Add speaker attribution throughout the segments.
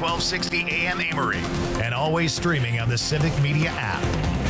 Speaker 1: 1260 AM Amory. And always streaming on the Civic Media app.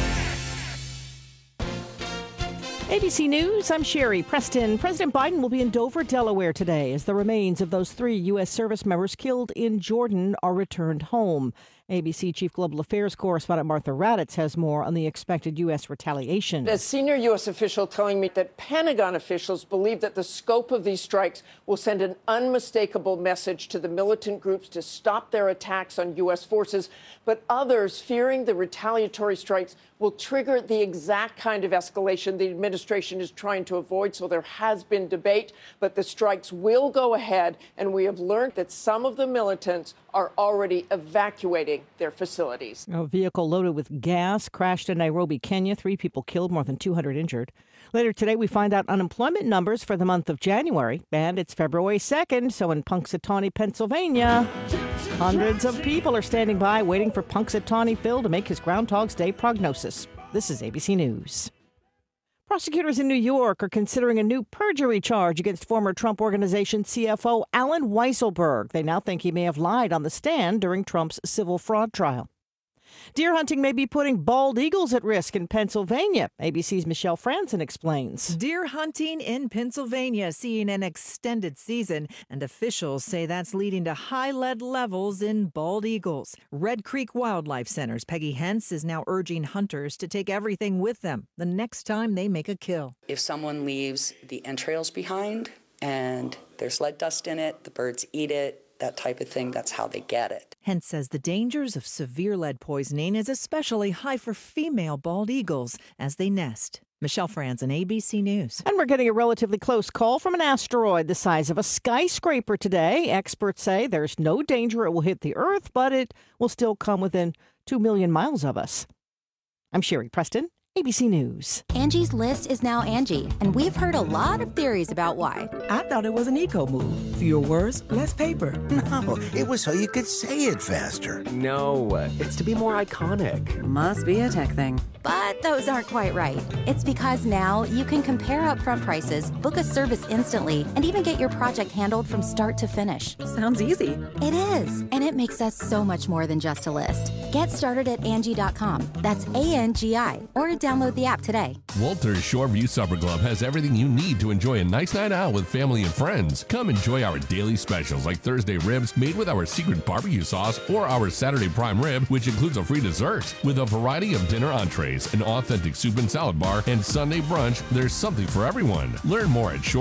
Speaker 2: ABC News, I'm Sherry Preston. President Biden will be in Dover, Delaware today as the remains of those 3 U.S. service members killed in Jordan are returned home. ABC Chief Global Affairs correspondent Martha Raddatz has more on the expected U.S. retaliation.
Speaker 3: A senior U.S. official telling me that Pentagon officials believe that the scope of these strikes will send an unmistakable message to the militant groups to stop their attacks on U.S. forces, but others fearing the retaliatory strikes will trigger the exact kind of escalation the administration is trying to avoid. So there has been debate, but the strikes will go ahead, and we have learned that some of the militants are already evacuating their facilities.
Speaker 2: A vehicle loaded with gas crashed in Nairobi, Kenya. 3 people killed, more than 200 injured. Later today, we find out unemployment numbers for the month of January. And it's February 2nd, so in Punxsutawney, Pennsylvania, hundreds of people are standing by waiting for Punxsutawney Phil to make his Groundhog's Day prognosis. This is ABC News. Prosecutors in New York are considering a new perjury charge against former Trump Organization CFO Allen Weisselberg. They now think he may have lied on the stand during Trump's civil fraud trial. Deer hunting may be putting bald eagles at risk in Pennsylvania. ABC's Michelle Franzen explains.
Speaker 4: Deer hunting in Pennsylvania seeing an extended season, and officials say that's leading to high lead levels in bald eagles. Red Creek Wildlife Center's Peggy Hentz is now urging hunters to take everything with them the next time they make a kill.
Speaker 5: If someone leaves the entrails behind and there's lead dust in it, the birds eat it, that type of thing, that's how they get it.
Speaker 4: Hentz says the dangers of severe lead poisoning is especially high for female bald eagles as they nest. Michelle Franzen, ABC News.
Speaker 2: And we're getting a relatively close call from an asteroid the size of a skyscraper today. Experts say there's no danger it will hit the Earth, but it will still come within 2 million miles of us. I'm Sherry Preston, ABC News.
Speaker 6: Angie's List is now Angie, and we've heard a lot of theories about why.
Speaker 7: I thought it was an eco move. Fewer words, less paper.
Speaker 8: No, it was so you could say it faster.
Speaker 9: No, it's to be more iconic.
Speaker 7: Must be a tech thing.
Speaker 6: But those aren't quite right. It's because now you can compare upfront prices, book a service instantly, and even get your project handled from start to finish.
Speaker 7: Sounds easy.
Speaker 6: It is, and it makes us so much more than just a list. Get started at Angie.com. That's ANGI, or download the app today.
Speaker 10: Walter's Shoreview Supper Club has everything you need to enjoy a nice night out with family and friends. Come enjoy our daily specials like Thursday ribs made with our secret barbecue sauce, or our Saturday prime rib, which includes a free dessert. With a variety of dinner entrees, an authentic soup and salad bar, and Sunday brunch, there's something for everyone. Learn more at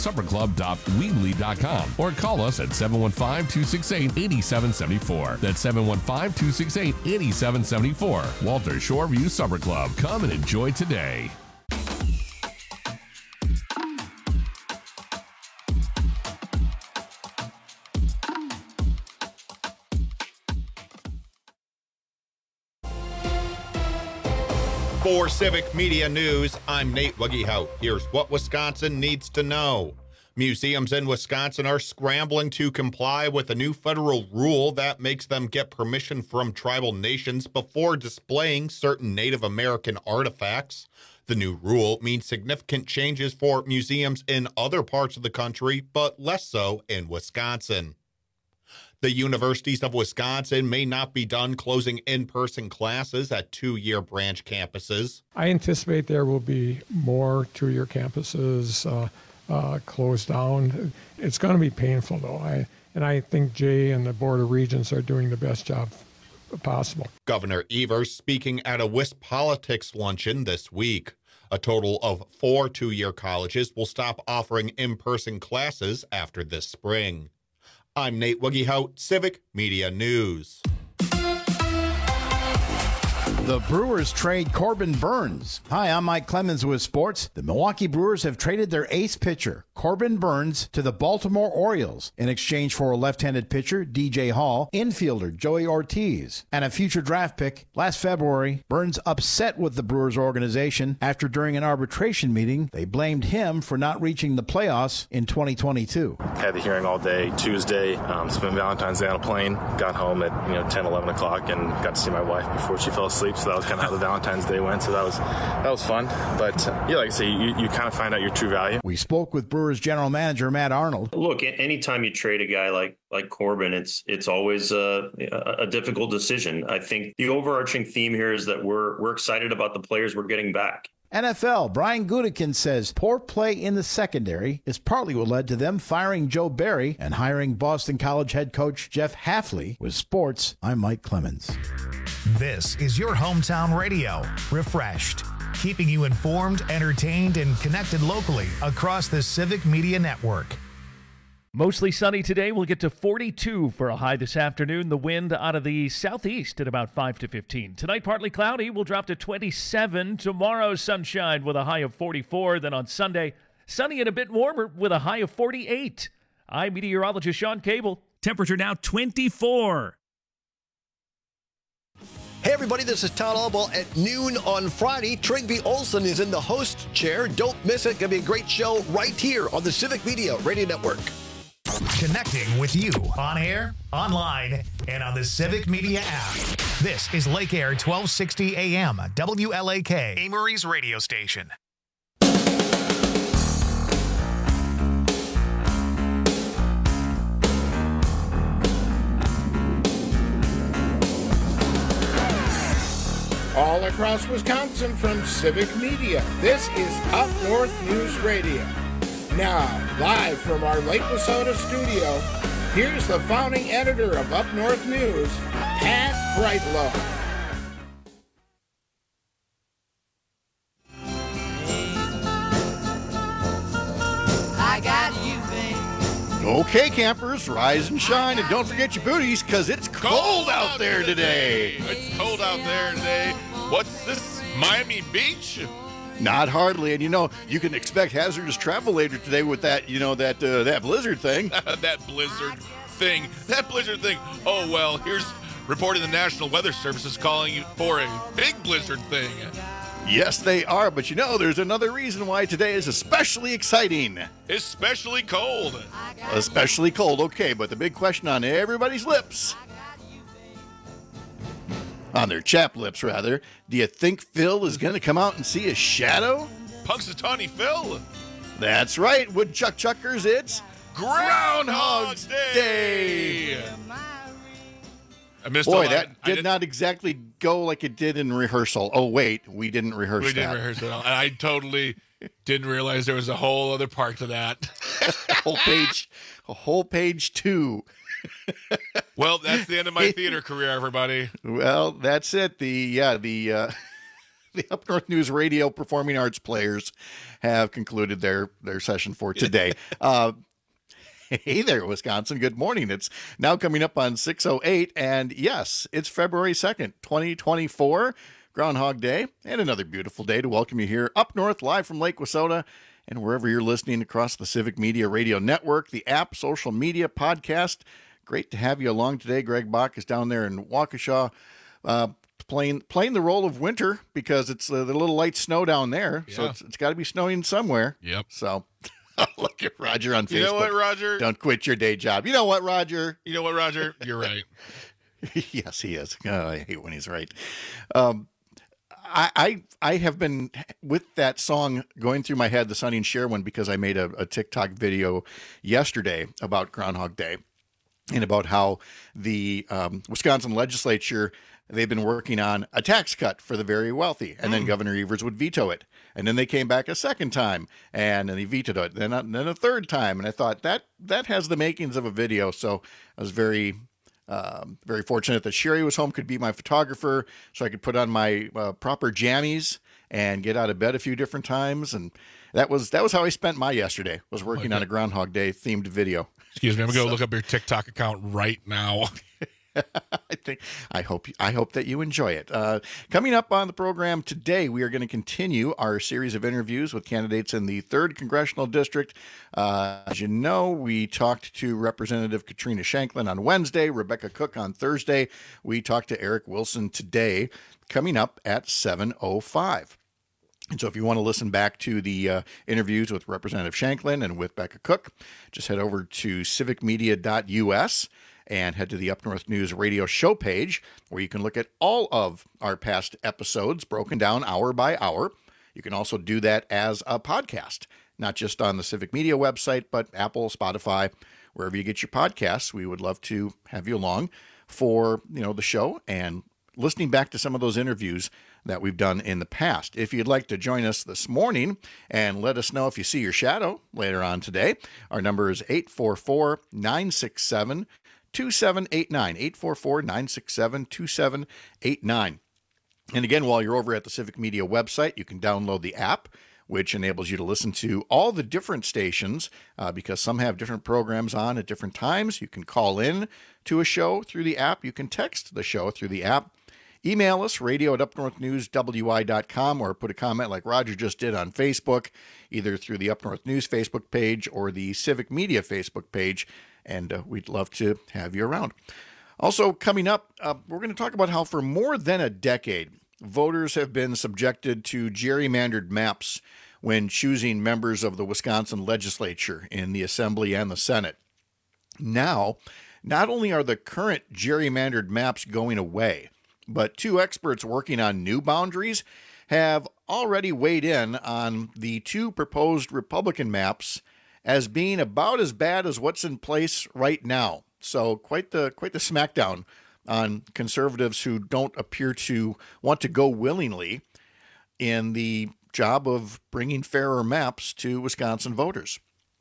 Speaker 10: shoreviewsupperclub.weebly.com or call us at 715-268-8774. That's 715-268-8774. Walter's Shoreview Supper Club. Come and enjoy today.
Speaker 11: For Civic Media News, I'm Nate Wuggehout. Here's what Wisconsin needs to know. Museums in Wisconsin are scrambling to comply with a new federal rule that makes them get permission from tribal nations before displaying certain Native American artifacts. The new rule means significant changes for museums in other parts of the country, but less so in Wisconsin. The universities of Wisconsin may not be done closing in-person classes at two-year branch campuses.
Speaker 12: I anticipate there will be more two-year campuses closed down. It's going to be painful, though. I think Jay and the Board of Regents are doing the best job possible.
Speaker 11: Governor Evers speaking at a WisPolitics luncheon this week. A total of 4 two-year colleges will stop offering in-person classes after this spring. I'm Nate Wuggehout, Civic Media News.
Speaker 13: The Brewers trade Corbin Burnes. Hi, I'm Mike Clemens with sports. The Milwaukee Brewers have traded their ace pitcher, Corbin Burnes, to the Baltimore Orioles in exchange for a left-handed pitcher, DJ Hall, infielder Joey Ortiz, and a future draft pick. Last February, Burnes upset with the Brewers organization after during an arbitration meeting, they blamed him for not reaching the playoffs in 2022.
Speaker 14: Had the hearing all day Tuesday, spent Valentine's Day on a plane, got home at 10, 11 o'clock and got to see my wife before she fell asleep. So that was kind of how the Valentine's Day went. So that was fun. But like I say, you kind of find out your true value.
Speaker 13: We spoke with Brewers Brewers general manager Matt Arnold.
Speaker 15: Look, anytime you trade a guy like Corbin, it's always a difficult decision. I think the overarching theme here is that we're excited about the players we're getting back.
Speaker 13: NFL, Brian Gutekunst says poor play in the secondary is partly what led to them firing Joe Barry and hiring Boston College head coach Jeff Hafley. With sports, I'm Mike Clemens.
Speaker 1: This is your hometown radio, Refreshed, keeping you informed, entertained, and connected locally across the Civic Media Network.
Speaker 16: Mostly sunny today. We'll get to 42 for a high this afternoon. The wind out of the southeast at about 5 to 15. Tonight, partly cloudy. We'll drop to 27. Tomorrow, sunshine with a high of 44. Then on Sunday, sunny and a bit warmer with a high of 48. I'm meteorologist Sean Cable.
Speaker 17: Temperature now 24.
Speaker 18: Hey everybody, this is Town Hall Ball at noon on Friday. Trygve Olsen is in the host chair. Don't miss it. Gonna be a great show right here on the Civic Media Radio Network.
Speaker 1: Connecting with you on air, online, and on the Civic Media app. This is Lake Air 1260 AM, WLAK, Amory's radio station.
Speaker 19: All across Wisconsin from Civic Media, this is Up North News Radio. Now, live from our Lake Wissota studio, here's the founding editor of Up North News, Pat Brightlow.
Speaker 20: I got you, babe.
Speaker 11: Okay, campers, rise and shine, and don't forget your booties, because it's cold out there today.
Speaker 21: It's cold out there today. What's this, Miami Beach?
Speaker 11: Not hardly, and you can expect hazardous travel later today with that, that blizzard thing.
Speaker 21: That blizzard thing. Oh, well, here's reporting the National Weather Service is calling for a big blizzard thing.
Speaker 11: Yes, they are, but there's another reason why today is especially exciting.
Speaker 21: Especially cold.
Speaker 11: Especially cold, okay, but the big question on everybody's lips, on their chap lips, rather, do you think Phil is going to come out and see a shadow?
Speaker 21: Punxsutawney Phil.
Speaker 11: That's right, Woodchuck Chuckers, it's Groundhog's Day.
Speaker 21: I missed
Speaker 11: Boy, that did not exactly go like it did in rehearsal. Oh, wait, we didn't rehearse that.
Speaker 21: We didn't rehearse it at all. I totally didn't realize there was a whole other part to that.
Speaker 11: a whole page 2.
Speaker 21: Well, that's the end of my theater career, everybody.
Speaker 11: Well, that's it. The Up North News Radio Performing Arts players have concluded their session for today. Hey there, Wisconsin. Good morning. It's now coming up on 6:08, and yes, it's February 2nd, 2024, Groundhog Day, and another beautiful day to welcome you here up north, live from Lake Wissota, and wherever you're listening across the Civic Media Radio Network, the app, social media, podcast. Great to have you along today. Greg Bach is down there in Waukesha, playing the role of winter because it's the little light snow down there, so it's got to be snowing somewhere.
Speaker 21: Yep.
Speaker 11: So. Look at Roger on Facebook.
Speaker 21: You know what, Roger?
Speaker 11: Don't quit your day job. You know what, Roger?
Speaker 21: You're right.
Speaker 11: Yes, he is. Oh, I hate when he's right. I have been with that song going through my head, the Sonny and Cher one, because I made a TikTok video yesterday about Groundhog Day and about how the Wisconsin legislature, they've been working on a tax cut for the very wealthy, and then Governor Evers would veto it. And then they came back a second time, and then he vetoed it. Then a third time, and I thought that has the makings of a video. So I was very fortunate that Sherry was home, could be my photographer, so I could put on my proper jammies and get out of bed a few different times. And that was how I spent my yesterday, was working on a Groundhog Day themed video.
Speaker 21: Excuse me, I'm gonna go look up your TikTok account right now.
Speaker 11: I hope that you enjoy it. Coming up on the program today, we are going to continue our series of interviews with candidates in the 3rd Congressional District. As you know, we talked to Representative Katrina Shanklin on Wednesday, Rebecca Cook on Thursday. We talked to Eric Wilson today, coming up at 7:05. And so if you want to listen back to the interviews with Representative Shanklin and with Becca Cook, just head over to civicmedia.us and head to the Up North News radio show page, where you can look at all of our past episodes broken down hour by hour. You can also do that as a podcast.
Speaker 13: not just on the Civic Media website, but Apple, Spotify, wherever you get your podcasts. We would love to have you along for, the show and listening back to some of those interviews that we've done in the past. If you'd like to join us this morning and let us know if you see your shadow later on today, our number is 844-967-2789, 844-967-2789. And again, while you're over at the Civic Media website, you can download the app, which enables you to listen to all the different stations because some have different programs on at different times. You can call in to a show through the app. You can text the show through the app. Email us, radio@upnorthnewswi.com, or put a comment like Roger just did on Facebook, either through the Up North News Facebook page or the Civic Media Facebook page, and we'd love to have you around. Also, coming up, we're going to talk about how for more than a decade, voters have been subjected to gerrymandered maps when choosing members of the Wisconsin legislature in the Assembly and the Senate. Now, not only are the current gerrymandered maps going away, but two experts working on new boundaries have already weighed in on the two proposed Republican maps as being about as bad as what's in place right now. So quite the smackdown on conservatives who don't appear to want to go willingly in the job of bringing fairer maps to Wisconsin voters.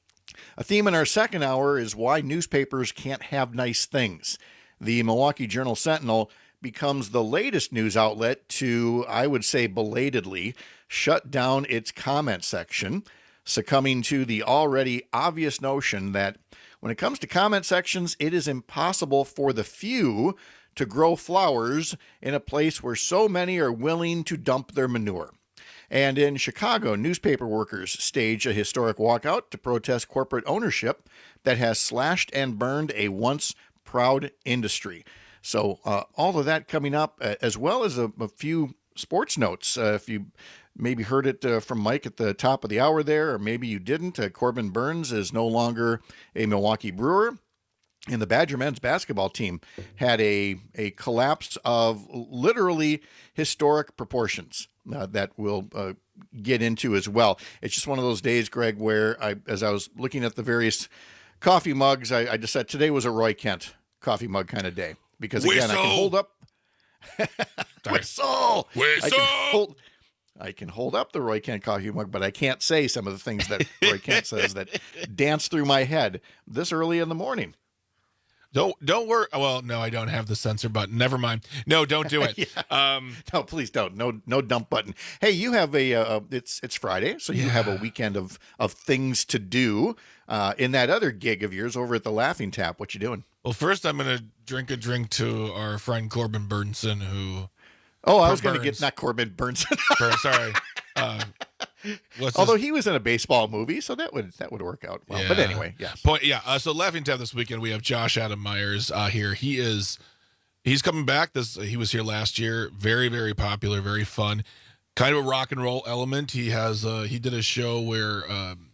Speaker 13: A theme in our second hour is why newspapers can't have nice things. The Milwaukee Journal-Sentinel becomes the latest news outlet to, I would say belatedly, shut down its comment section, succumbing to the already obvious notion that when it comes to comment sections, it is impossible for the few to grow flowers in a place where so many are willing to dump their manure. And in Chicago, newspaper workers stage a historic walkout to protest corporate ownership that has slashed and burned a once proud industry. So all of that coming up, as well as a few sports notes. If you maybe heard it from Mike at the top of the hour there, or maybe you didn't, Corbin Burns is no longer a Milwaukee Brewer. And the Badger men's basketball team had a collapse of literally historic proportions that we'll get into as well. It's just one of those days, Greg, where as I was looking at the various coffee mugs, I just said today was a Roy Kent coffee mug kind of day. Because again, I can hold up. Whistle! I can hold up the Roy Kent coffee mug, but I can't say some of the things that Roy Kent says that dance through my head this early in the morning.
Speaker 21: Don't worry. Well, no, I don't have the censor button. Never mind. No, don't do it.
Speaker 13: No, please don't. No dump button. Hey, you have it's Friday, so you have a weekend of things to do. In that other gig of yours over at the Laughing Tap, what you doing?
Speaker 21: Well, first I'm going to drink a drink to our friend Corbin Burnson, who.
Speaker 13: Oh, I was going to get not Corbin Burnson.
Speaker 21: Sorry.
Speaker 13: Although he was in a baseball movie, so that would work out well. Yeah. But anyway, yes.
Speaker 21: So Laughing Tap this weekend, we have Josh Adam Myers here. He's coming back. He was here last year. Very, very popular, very fun. Kind of a rock and roll element. He did a show where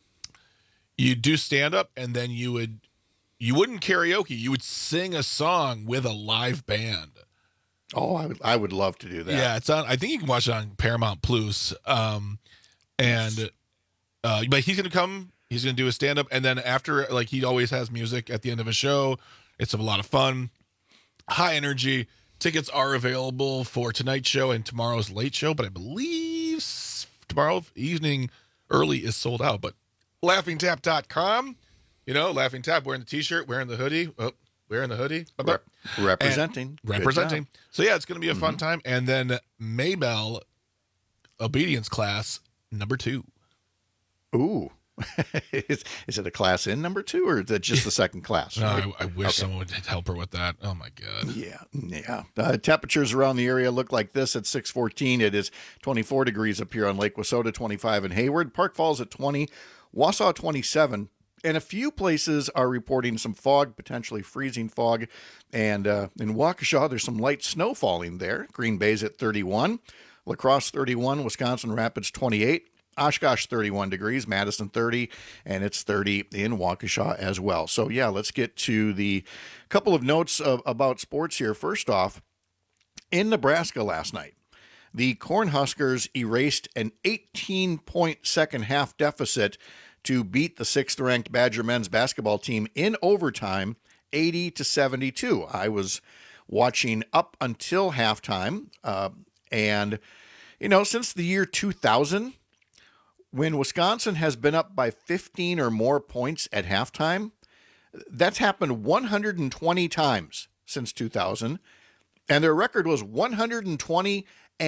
Speaker 21: you do stand up and then you wouldn't karaoke. You would sing a song with a live band.
Speaker 13: Oh, I would love to do that.
Speaker 21: Yeah, it's on. I think you can watch it on Paramount Plus. But he's gonna come. He's gonna do a stand up, and then after, like he always has music at the end of a show. It's a lot of fun, high energy. Tickets are available for tonight's show and tomorrow's late show, but I believe tomorrow evening early is sold out. But laughingtap.com. Laughing Tap, wearing the T-shirt, wearing the hoodie. Oh, wearing the hoodie.
Speaker 13: Representing.
Speaker 21: So, yeah, it's going to be a fun time. And then Maybell, Obedience Class, number 2.
Speaker 13: Ooh. Is it a class in number 2, or is it just the second class?
Speaker 21: No, I wish someone would help her with that. Oh, my God.
Speaker 13: Yeah. Temperatures around the area look like this at 6:14. It is 24 degrees up here on Lake Wissota, 25 in Hayward. Park Falls at 20, Wausau 27. And a few places are reporting some fog, potentially freezing fog. And in Waukesha, there's some light snow falling there. Green Bay's at 31. La Crosse 31. Wisconsin Rapids 28. Oshkosh 31 degrees. Madison 30. And it's 30 in Waukesha as well. So, yeah, let's get to the couple of notes about sports here. First off, in Nebraska last night, the Cornhuskers erased an 18-point second-half deficit
Speaker 3: to beat the 6th-ranked Badger men's basketball team in overtime, 80-72. I was watching up until halftime, and, since the year 2000, when Wisconsin has been up by 15 or more points at halftime, that's happened 120 times since 2000, and their record was 120-0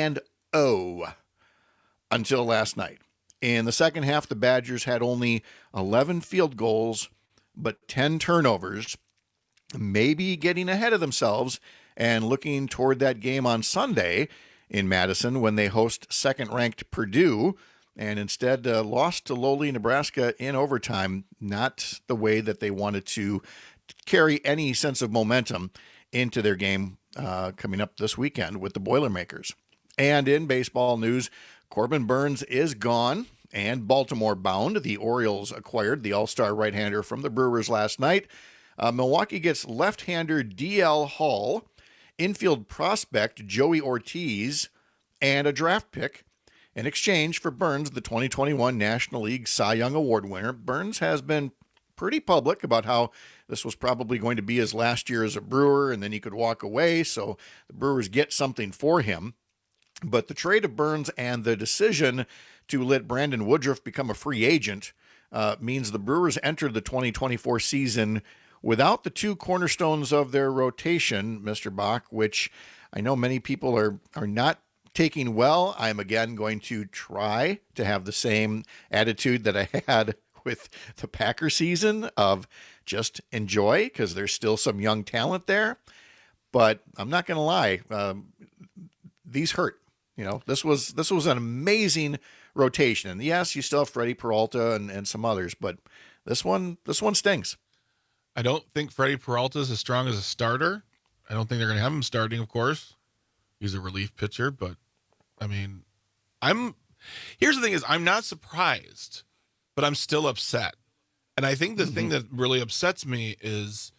Speaker 3: until last night. In the second half, the Badgers had only 11 field goals, but 10 turnovers, maybe getting ahead of themselves and looking toward that game on Sunday in Madison when they host second-ranked Purdue, and instead lost to lowly Nebraska in overtime, not the way that they wanted to carry any sense of momentum into their game coming up this weekend with the Boilermakers. And in baseball news, Corbin Burnes is gone and Baltimore bound. The Orioles acquired the all-star right-hander from the Brewers last night. Milwaukee gets left-hander DL Hall, infield prospect Joey Ortiz, and a draft pick in exchange for Burnes, the 2021 National League Cy Young Award winner. Burnes has been pretty public about how this was probably going to be his last year as a Brewer, and then he could walk away, so the Brewers get something for him. But the trade of Burnes and the decision to let Brandon Woodruff become a free agent means the Brewers entered the 2024 season without the two cornerstones of their rotation, Mr. Bach, which I know many people are not taking well. I'm again going to try to have the same attitude that I had with the Packer season of just enjoy, because there's still some young talent there. But I'm not going to lie, these hurt. This was an amazing rotation. And yes, you still have Freddie Peralta and some others, but this one stings.
Speaker 21: I don't think Freddie Peralta is as strong as a starter. I don't think they're going to have him starting, of course. He's a relief pitcher, but I mean, here's the thing is I'm not surprised, but I'm still upset. And I think the thing that really upsets me is,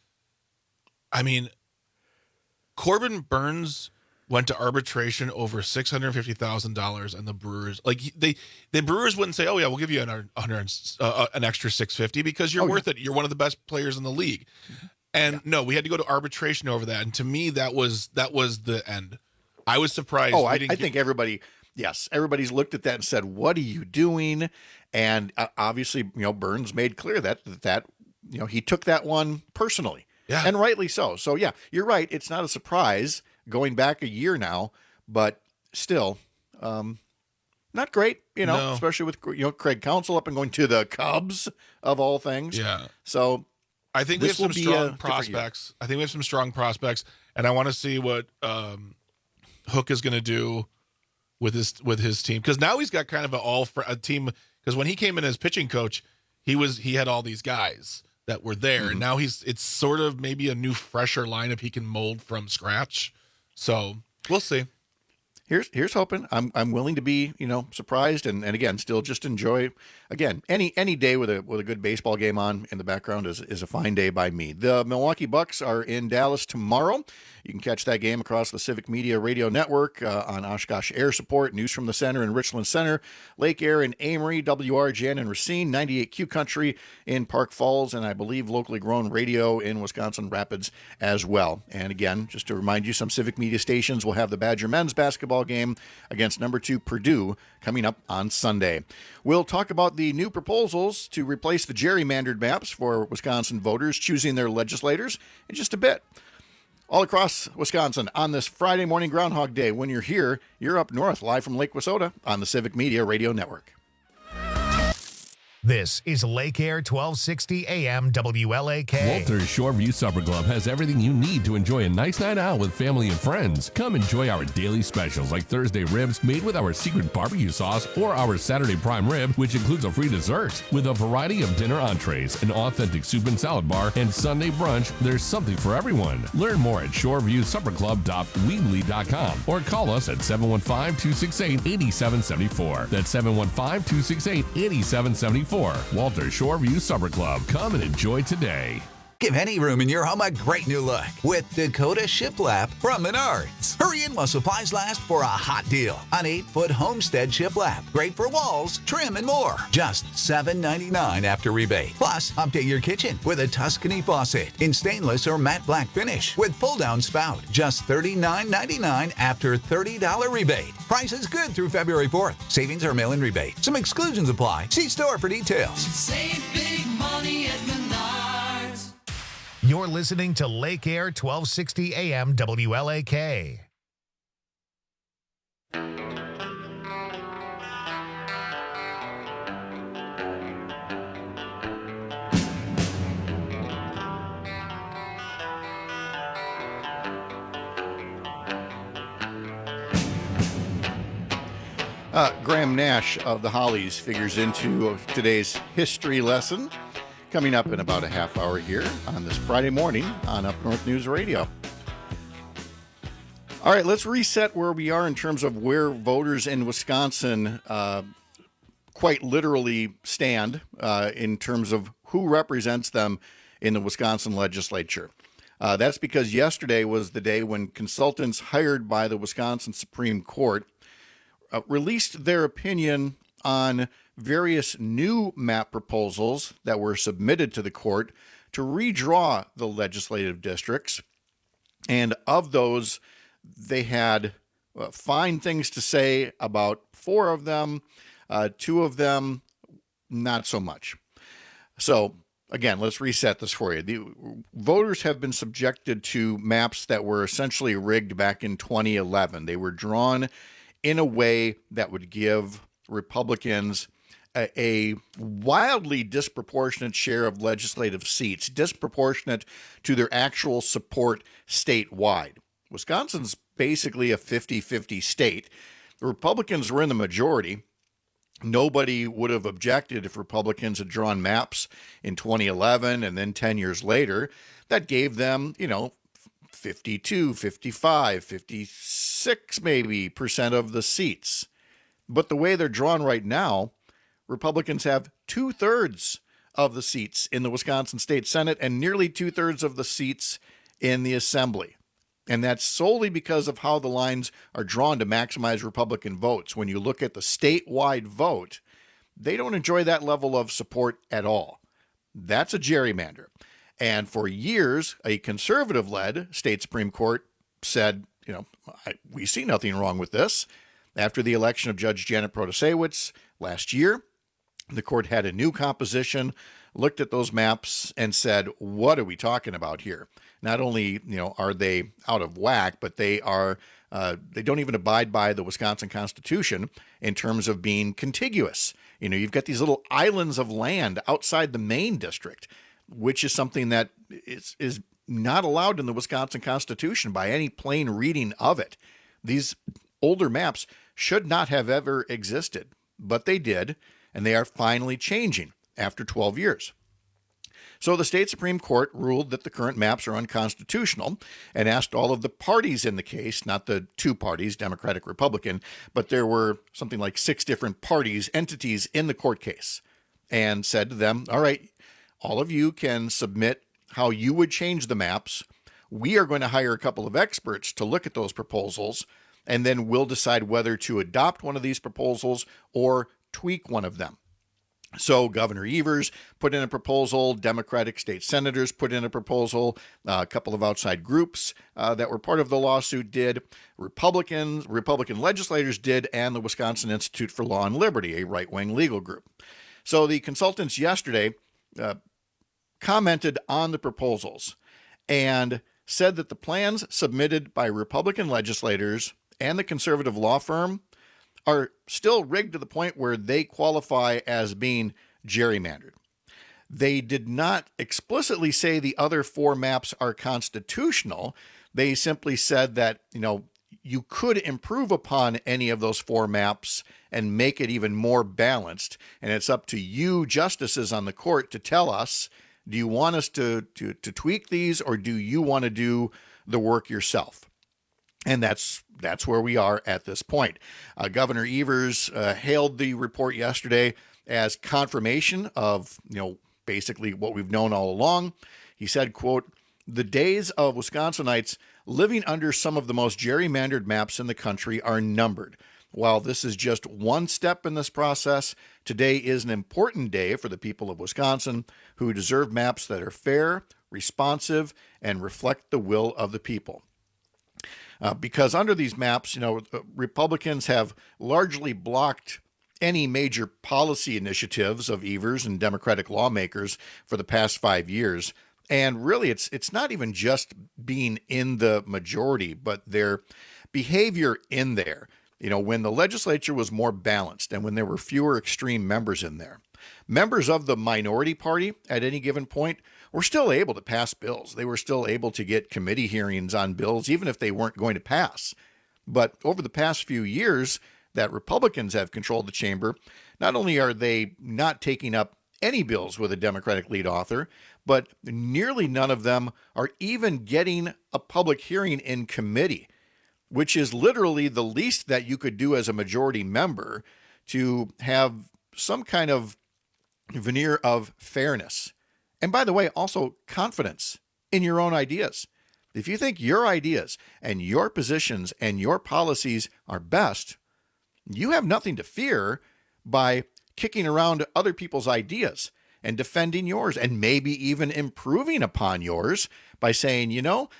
Speaker 21: Corbin Burnes went to arbitration over $650,000, and the Brewers, the Brewers wouldn't say, "Oh yeah, we'll give you an extra $650,000 because you're worth it. You're one of the best players in the league." And no, we had to go to arbitration over that. And to me, that was the end. I was surprised.
Speaker 3: I think everybody's looked at that and said, "What are you doing?" And obviously, Burnes made clear that he took that one personally, and rightly so. So yeah, you're right. It's not a surprise going back a year now, but still, not great.
Speaker 21: No.
Speaker 3: Especially with Craig Counsell up and going to the Cubs of all things.
Speaker 21: Yeah.
Speaker 3: So
Speaker 21: I think we have some strong prospects. And I want to see what Hook is going to do with his team, because now he's got kind of a team. Because when he came in as pitching coach, he had all these guys that were there, and now it's sort of maybe a new, fresher lineup he can mold from scratch. So we'll see.
Speaker 3: Here's hoping. I'm willing to be surprised and again still just enjoy. Again, any day with a good baseball game on in the background is a fine day by me. The Milwaukee Bucks are in Dallas tomorrow. You can catch that game across the Civic Media Radio Network on Oshkosh Air Support, News from the Center in Richland Center, Lake Air in Amory, WRGN in Racine, 98Q Country in Park Falls, and I believe locally grown radio in Wisconsin Rapids as well. And again, just to remind you, some Civic Media stations will have the Badger men's basketball game against number 2 Purdue coming up on Sunday. We'll talk about the new proposals to replace the gerrymandered maps for Wisconsin voters choosing their legislators in just a bit. All across Wisconsin on this Friday morning Groundhog Day. When you're here, you're up north, live from Lake Wissota on the Civic Media Radio Network.
Speaker 1: This is Lake Air 1260 AM WLAK.
Speaker 10: Walters Shoreview Supper Club has everything you need to enjoy a nice night out with family and friends. Come enjoy our daily specials like Thursday ribs made with our secret barbecue sauce, or our Saturday prime rib, which includes a free dessert. With a variety of dinner entrees, an authentic soup and salad bar, and Sunday brunch, there's something for everyone. Learn more at shoreviewsupperclub.weebly.com or call us at 715-268-8774. That's 715-268-8774. Walter Shoreview Supper Club. Come and enjoy today.
Speaker 5: Give any room in your home a great new look with Dakota Shiplap from Menards. Hurry in while supplies last for a hot deal on 8-foot Homestead Shiplap. Great for walls, trim, and more. Just $7.99 after rebate. Plus, update your kitchen with a Tuscany faucet in stainless or matte black finish with pull-down spout. Just $39.99 after $30 rebate. Price is good through February 4th. Savings are mail-in rebate. Some exclusions apply. See store for details.
Speaker 20: Save big money at Menards.
Speaker 1: You're listening to Lake Air 1260 AM WLAK.
Speaker 3: Graham Nash of the Hollies figures into today's history lesson, coming up in about a half hour here on this Friday morning on Up North News Radio. All right, let's reset where we are in terms of where voters in Wisconsin quite literally stand in terms of who represents them in the Wisconsin legislature. That's because yesterday was the day when consultants hired by the Wisconsin Supreme Court released their opinion on various new map proposals that were submitted to the court to redraw the legislative districts. And of those, they had fine things to say about 4 of them, 2 of them, not so much. So again, let's reset this for you. The voters have been subjected to maps that were essentially rigged back in 2011. They were drawn in a way that would give Republicans a wildly disproportionate share of legislative seats, disproportionate to their actual support statewide. Wisconsin's basically a 50-50 state. The Republicans were in the majority. Nobody would have objected if Republicans had drawn maps in 2011 and then 10 years later. That gave them, 52, 55, 56 maybe % of the seats. But the way they're drawn right now, Republicans have 2/3 of the seats in the Wisconsin State Senate and nearly 2/3 of the seats in the Assembly. And that's solely because of how the lines are drawn to maximize Republican votes. When you look at the statewide vote, they don't enjoy that level of support at all. That's a gerrymander. And for years, a conservative-led state Supreme Court said, we see nothing wrong with this. After the election of Judge Janet Protasewicz last year, the court had a new composition, looked at those maps, and said, what are we talking about here? Not only, are they out of whack, but they don't even abide by the Wisconsin Constitution in terms of being contiguous. You've got these little islands of land outside the main district, which is something that is not allowed in the Wisconsin Constitution by any plain reading of it. These older maps should not have ever existed, but they did, and they are finally changing after 12 years. So the state Supreme Court ruled that the current maps are unconstitutional and asked all of the parties in the case, not the 2 parties, Democratic, Republican, but there were something like 6 different parties, entities in the court case, and said to them, all right, all of you can submit how you would change the maps. We are going to hire a couple of experts to look at those proposals, and then we'll decide whether to adopt one of these proposals or tweak one of them. So Governor Evers put in a proposal, Democratic state senators put in a proposal, a couple of outside groups that were part of the lawsuit did, Republican legislators did, and the Wisconsin Institute for Law and Liberty, a right-wing legal group. So the consultants yesterday commented on the proposals and said that the plans submitted by Republican legislators and the conservative law firm are still rigged to the point where they qualify as being gerrymandered. They did not explicitly say the other 4 maps are constitutional. They simply said that, you could improve upon any of those 4 maps and make it even more balanced. And it's up to you, justices on the court, to tell us, do you want us to tweak these, or do you want to do the work yourself? And that's where we are at this point. Governor Evers hailed the report yesterday as confirmation of, basically what we've known all along. He said, quote, "The days of Wisconsinites living under some of the most gerrymandered maps in the country are numbered. While this is just one step in this process, today is an important day for the people of Wisconsin who deserve maps that are fair, responsive, and reflect the will of the people." Because under these maps, Republicans have largely blocked any major policy initiatives of Evers and Democratic lawmakers for the past 5 years. And really, it's not even just being in the majority, but their behavior in there. When the legislature was more balanced and when there were fewer extreme members in there, members of the minority party at any given point were still able to pass bills. They were still able to get committee hearings on bills, even if they weren't going to pass. But over the past few years that Republicans have controlled the chamber, not only are they not taking up any bills with a Democratic lead author, but nearly none of them are even getting a public hearing in committee, which is literally the least that you could do as a majority member to have some kind of veneer of fairness. And by the way, also confidence in your own ideas. If you think your ideas and your positions and your policies are best, you have nothing to fear by kicking around other people's ideas and defending yours and maybe even improving upon yours by saying,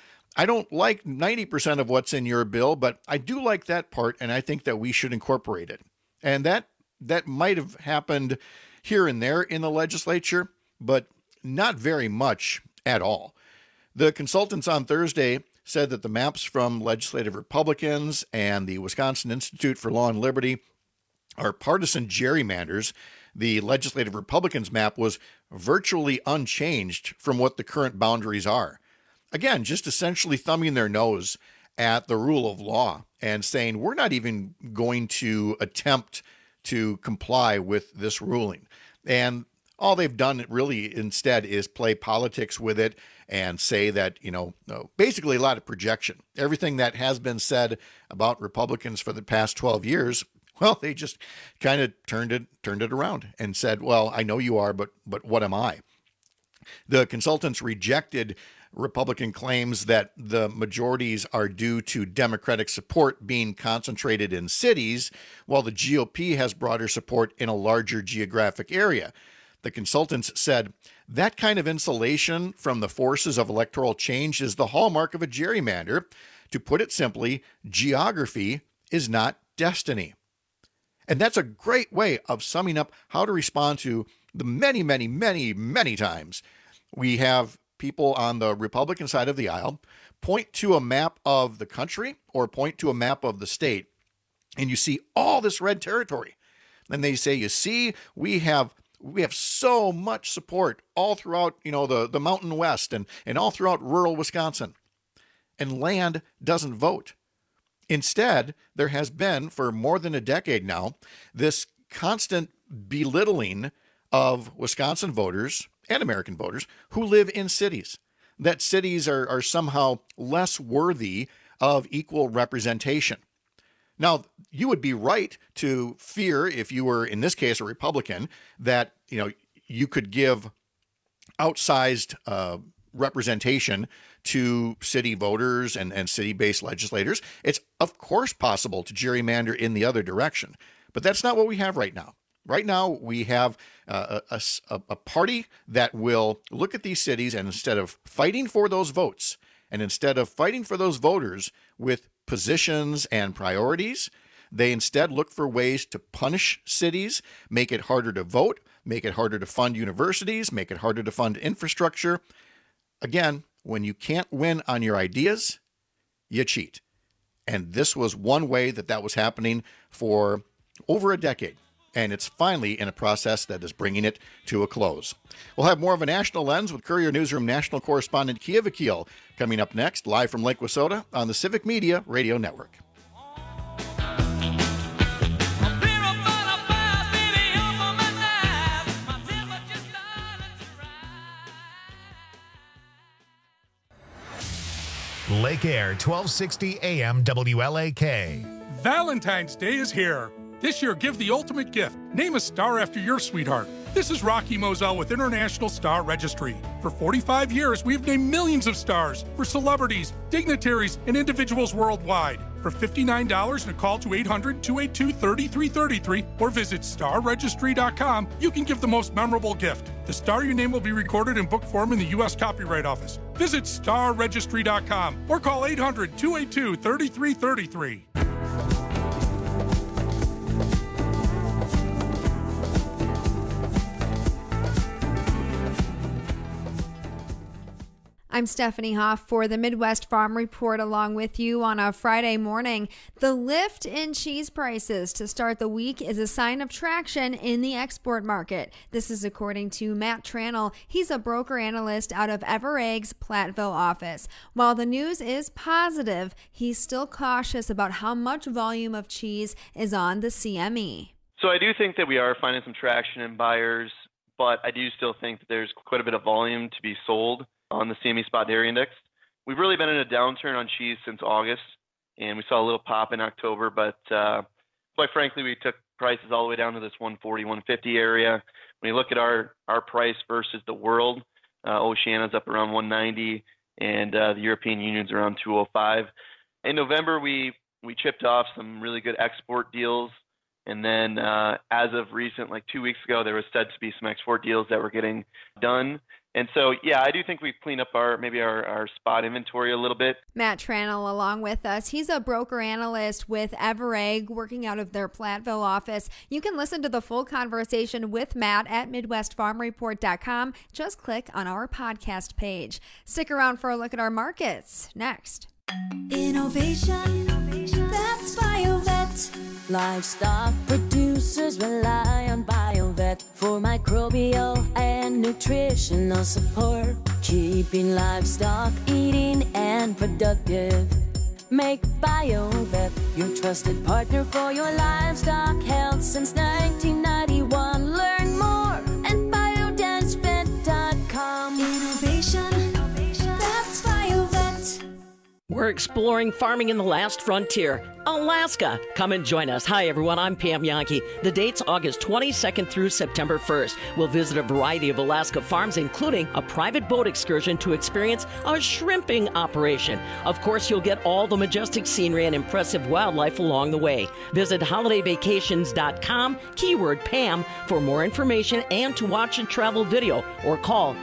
Speaker 3: I don't like 90% of what's in your bill, but I do like that part, and I think that we should incorporate it. And that might have happened here and there in the legislature, but not very much at all. The consultants on Thursday said that the maps from legislative Republicans and the Wisconsin Institute for Law and Liberty are partisan gerrymanders. The legislative Republicans map was virtually unchanged from what the current boundaries are. Again, just essentially thumbing their nose at the rule of law and saying, we're not even going to attempt to comply with this ruling. And all they've done really instead is play politics with it and say that, basically a lot of projection. Everything that has been said about Republicans for the past 12 years, well, they just kind of turned it around and said, well, I know you are, but what am I? The consultants rejected Republican claims that the majorities are due to Democratic support being concentrated in cities, while the GOP has broader support in a larger geographic area. The consultants said that kind of insulation from the forces of electoral change is the hallmark of a gerrymander. To put it simply, geography is not destiny. And that's a great way of summing up how to respond to the many, many, many, many times we have people on the Republican side of the aisle point to a map of the country or point to a map of the state, and you see all this red territory. And they say, you see, we have so much support all throughout, the Mountain West and all throughout rural Wisconsin. And land doesn't vote. Instead, there has been, for more than a decade now, this constant belittling of Wisconsin voters and American voters who live in cities, that cities are somehow less worthy of equal representation. Now, you would be right to fear, if you were, in this case, a Republican, that you could give outsized representation to city voters and city-based legislators. It's, of course, possible to gerrymander in the other direction, but that's not what we have right now. Right now, we have a party that will look at these cities, and instead of fighting for those votes, and instead of fighting for those voters with positions and priorities, they instead look for ways to punish cities, make it harder to vote, make it harder to fund universities, make it harder to fund infrastructure. Again, when you can't win on your ideas, you cheat. And this was one way that was happening for over a decade. And it's finally in a process that is bringing it to a close. We'll have more of a national lens with Courier Newsroom national correspondent Kia Vakil coming up next, live from Lake Wissota on the Civic Media Radio Network.
Speaker 1: Lake Air 1260 AM WLAK.
Speaker 4: Valentine's Day is here. This year, give the ultimate gift. Name a star after your sweetheart. This is Rocky Moselle with International Star Registry. For 45 years, we've named millions of stars for celebrities, dignitaries, and individuals worldwide. For $59 and a call to 800-282-3333 or visit starregistry.com, you can give the most memorable gift. The star you name will be recorded in book form in the U.S. Copyright Office. Visit starregistry.com or call 800-282-3333.
Speaker 22: I'm Stephanie Hoff for the Midwest Farm Report along with you on a Friday morning. The lift in cheese prices to start the week is a sign of traction in the export market. This is according to Matt Tranel. He's a broker analyst out of Everegg's Platteville office. While the news is positive, he's still cautious about how much volume of cheese is on the CME.
Speaker 23: So I do think that we are finding some traction in buyers, but I do still think that there's quite a bit of volume to be sold on the CME Spot Dairy Index. We've really been in a downturn on cheese since August, and we saw a little pop in October, but quite frankly, we took prices all the way down to this 140, 150 area. When you look at our price versus the world, Oceania's up around 190, and the European Union's around 205. In November, we chipped off some really good export deals, and then as of recent, like 2 weeks ago, there was said to be some export deals that were getting done. And so, yeah, I do think we've cleaned up our spot inventory a little bit.
Speaker 22: Matt Tranel along with us. He's a broker analyst with Everegg working out of their Platteville office. You can listen to the full conversation with Matt at MidwestFarmReport.com. Just click on our podcast page. Stick around for a look at our markets next.
Speaker 24: Innovation, that's BioVet. Livestock producers rely on BioVet for microbial and nutritional support, keeping livestock eating and productive. Make BioVet your trusted partner for your livestock health since 1991. Learn more at biodancevet.com. Innovation, that's BioVet.
Speaker 2: We're exploring farming in the last frontier, Alaska. Come and join us. Hi, everyone. I'm Pam Yankee. The date's August 22nd through September 1st. We'll visit a variety of Alaska farms, including a private boat excursion to experience a shrimping operation. Of course, you'll get all the majestic scenery and impressive wildlife along the way. Visit holidayvacations.com, keyword Pam, for more information and to watch a travel video, or call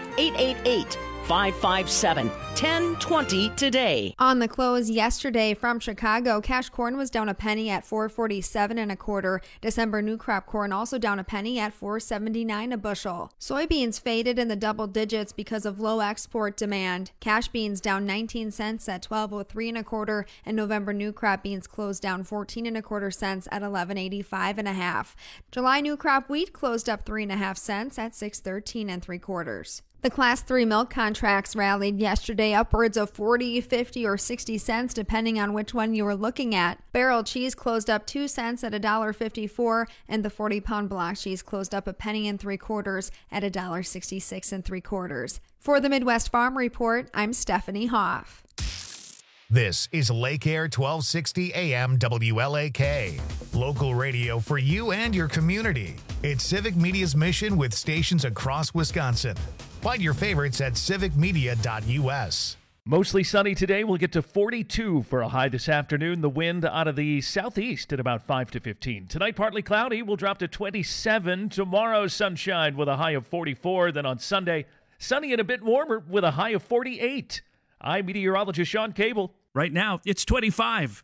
Speaker 2: 888-557-1020 today.
Speaker 22: On the close yesterday from Chicago, cash corn was down a penny at $4.47 1/4. December new crop corn also down a penny at $4.79 a bushel. Soybeans faded in the double digits because of low export demand. Cash beans down 19 cents at $12.03 1/4, and November new crop beans closed down 14 1/4 cents at $11.85 1/2. July new crop wheat closed up 3.5 cents at $6.13 3/4. The Class 3 milk contracts rallied yesterday upwards of 40, 50, or 60 cents, depending on which one you were looking at. Barrel cheese closed up 2 cents at $1.54, and the 40-pound block cheese closed up a penny and 3/4 at $1.66 3/4. For the Midwest Farm Report, I'm Stephanie Hoff.
Speaker 1: This is Lake Air 1260 AM WLAK, local radio for you and your community. It's Civic Media's mission with stations across Wisconsin. Find your favorites at civicmedia.us.
Speaker 16: Mostly sunny today. We'll get to 42 for a high this afternoon. The wind out of the southeast at about 5 to 15. Tonight, partly cloudy. We'll drop to 27. Tomorrow, sunshine with a high of 44. Then on Sunday, sunny and a bit warmer with a high of 48. I'm meteorologist Sean Cable.
Speaker 17: Right now, it's 25.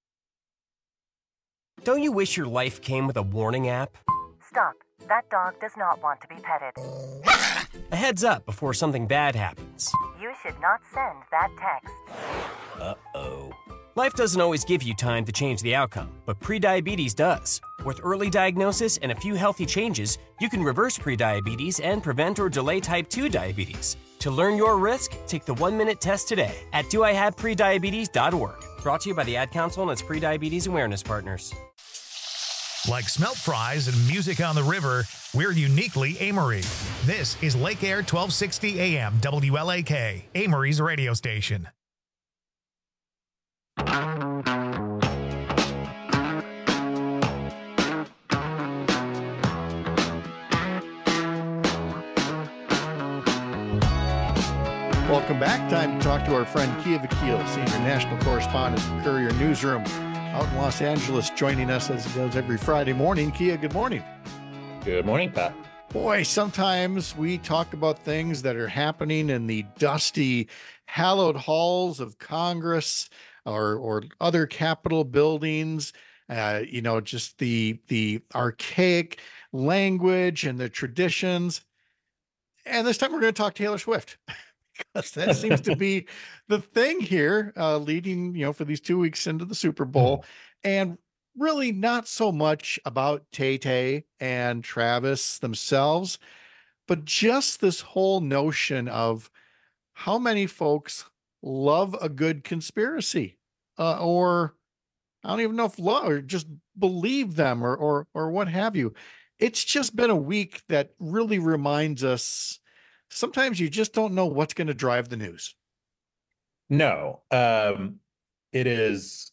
Speaker 9: Don't you wish your life came with a warning app?
Speaker 25: Stop. That dog does not want to be petted.
Speaker 9: A heads up before something bad happens.
Speaker 25: You should not send that text.
Speaker 9: Uh-oh. Life doesn't always give you time to change the outcome, but prediabetes does. With early diagnosis and a few healthy changes, you can reverse prediabetes and prevent or delay type 2 diabetes. To learn your risk, take the 1-minute test today at doihaveprediabetes.org. Brought to you by the Ad Council and its prediabetes awareness partners.
Speaker 1: Like smelt fries and music on the river, we're uniquely Amory. This is Lake Air 1260 AM WLAK, Amory's radio station.
Speaker 3: Welcome back. Time to talk to our friend Kia Vakil, senior national correspondent for Courier Newsroom out in Los Angeles, joining us as he does every Friday morning. Kia, good morning.
Speaker 6: Good morning, Pat.
Speaker 3: Boy, sometimes we talk about things that are happening in the dusty, hallowed halls of Congress or other Capitol buildings. Just the archaic language and the traditions. And this time we're going to talk Taylor Swift. Because that seems to be the thing here, leading, for these 2 weeks into the Super Bowl, and really not so much about Tay-Tay and Travis themselves, but just this whole notion of how many folks love a good conspiracy, or I don't even know if love or just believe them or what have you. It's just been a week that really reminds us sometimes you just don't know what's going to drive the news.
Speaker 6: No, it is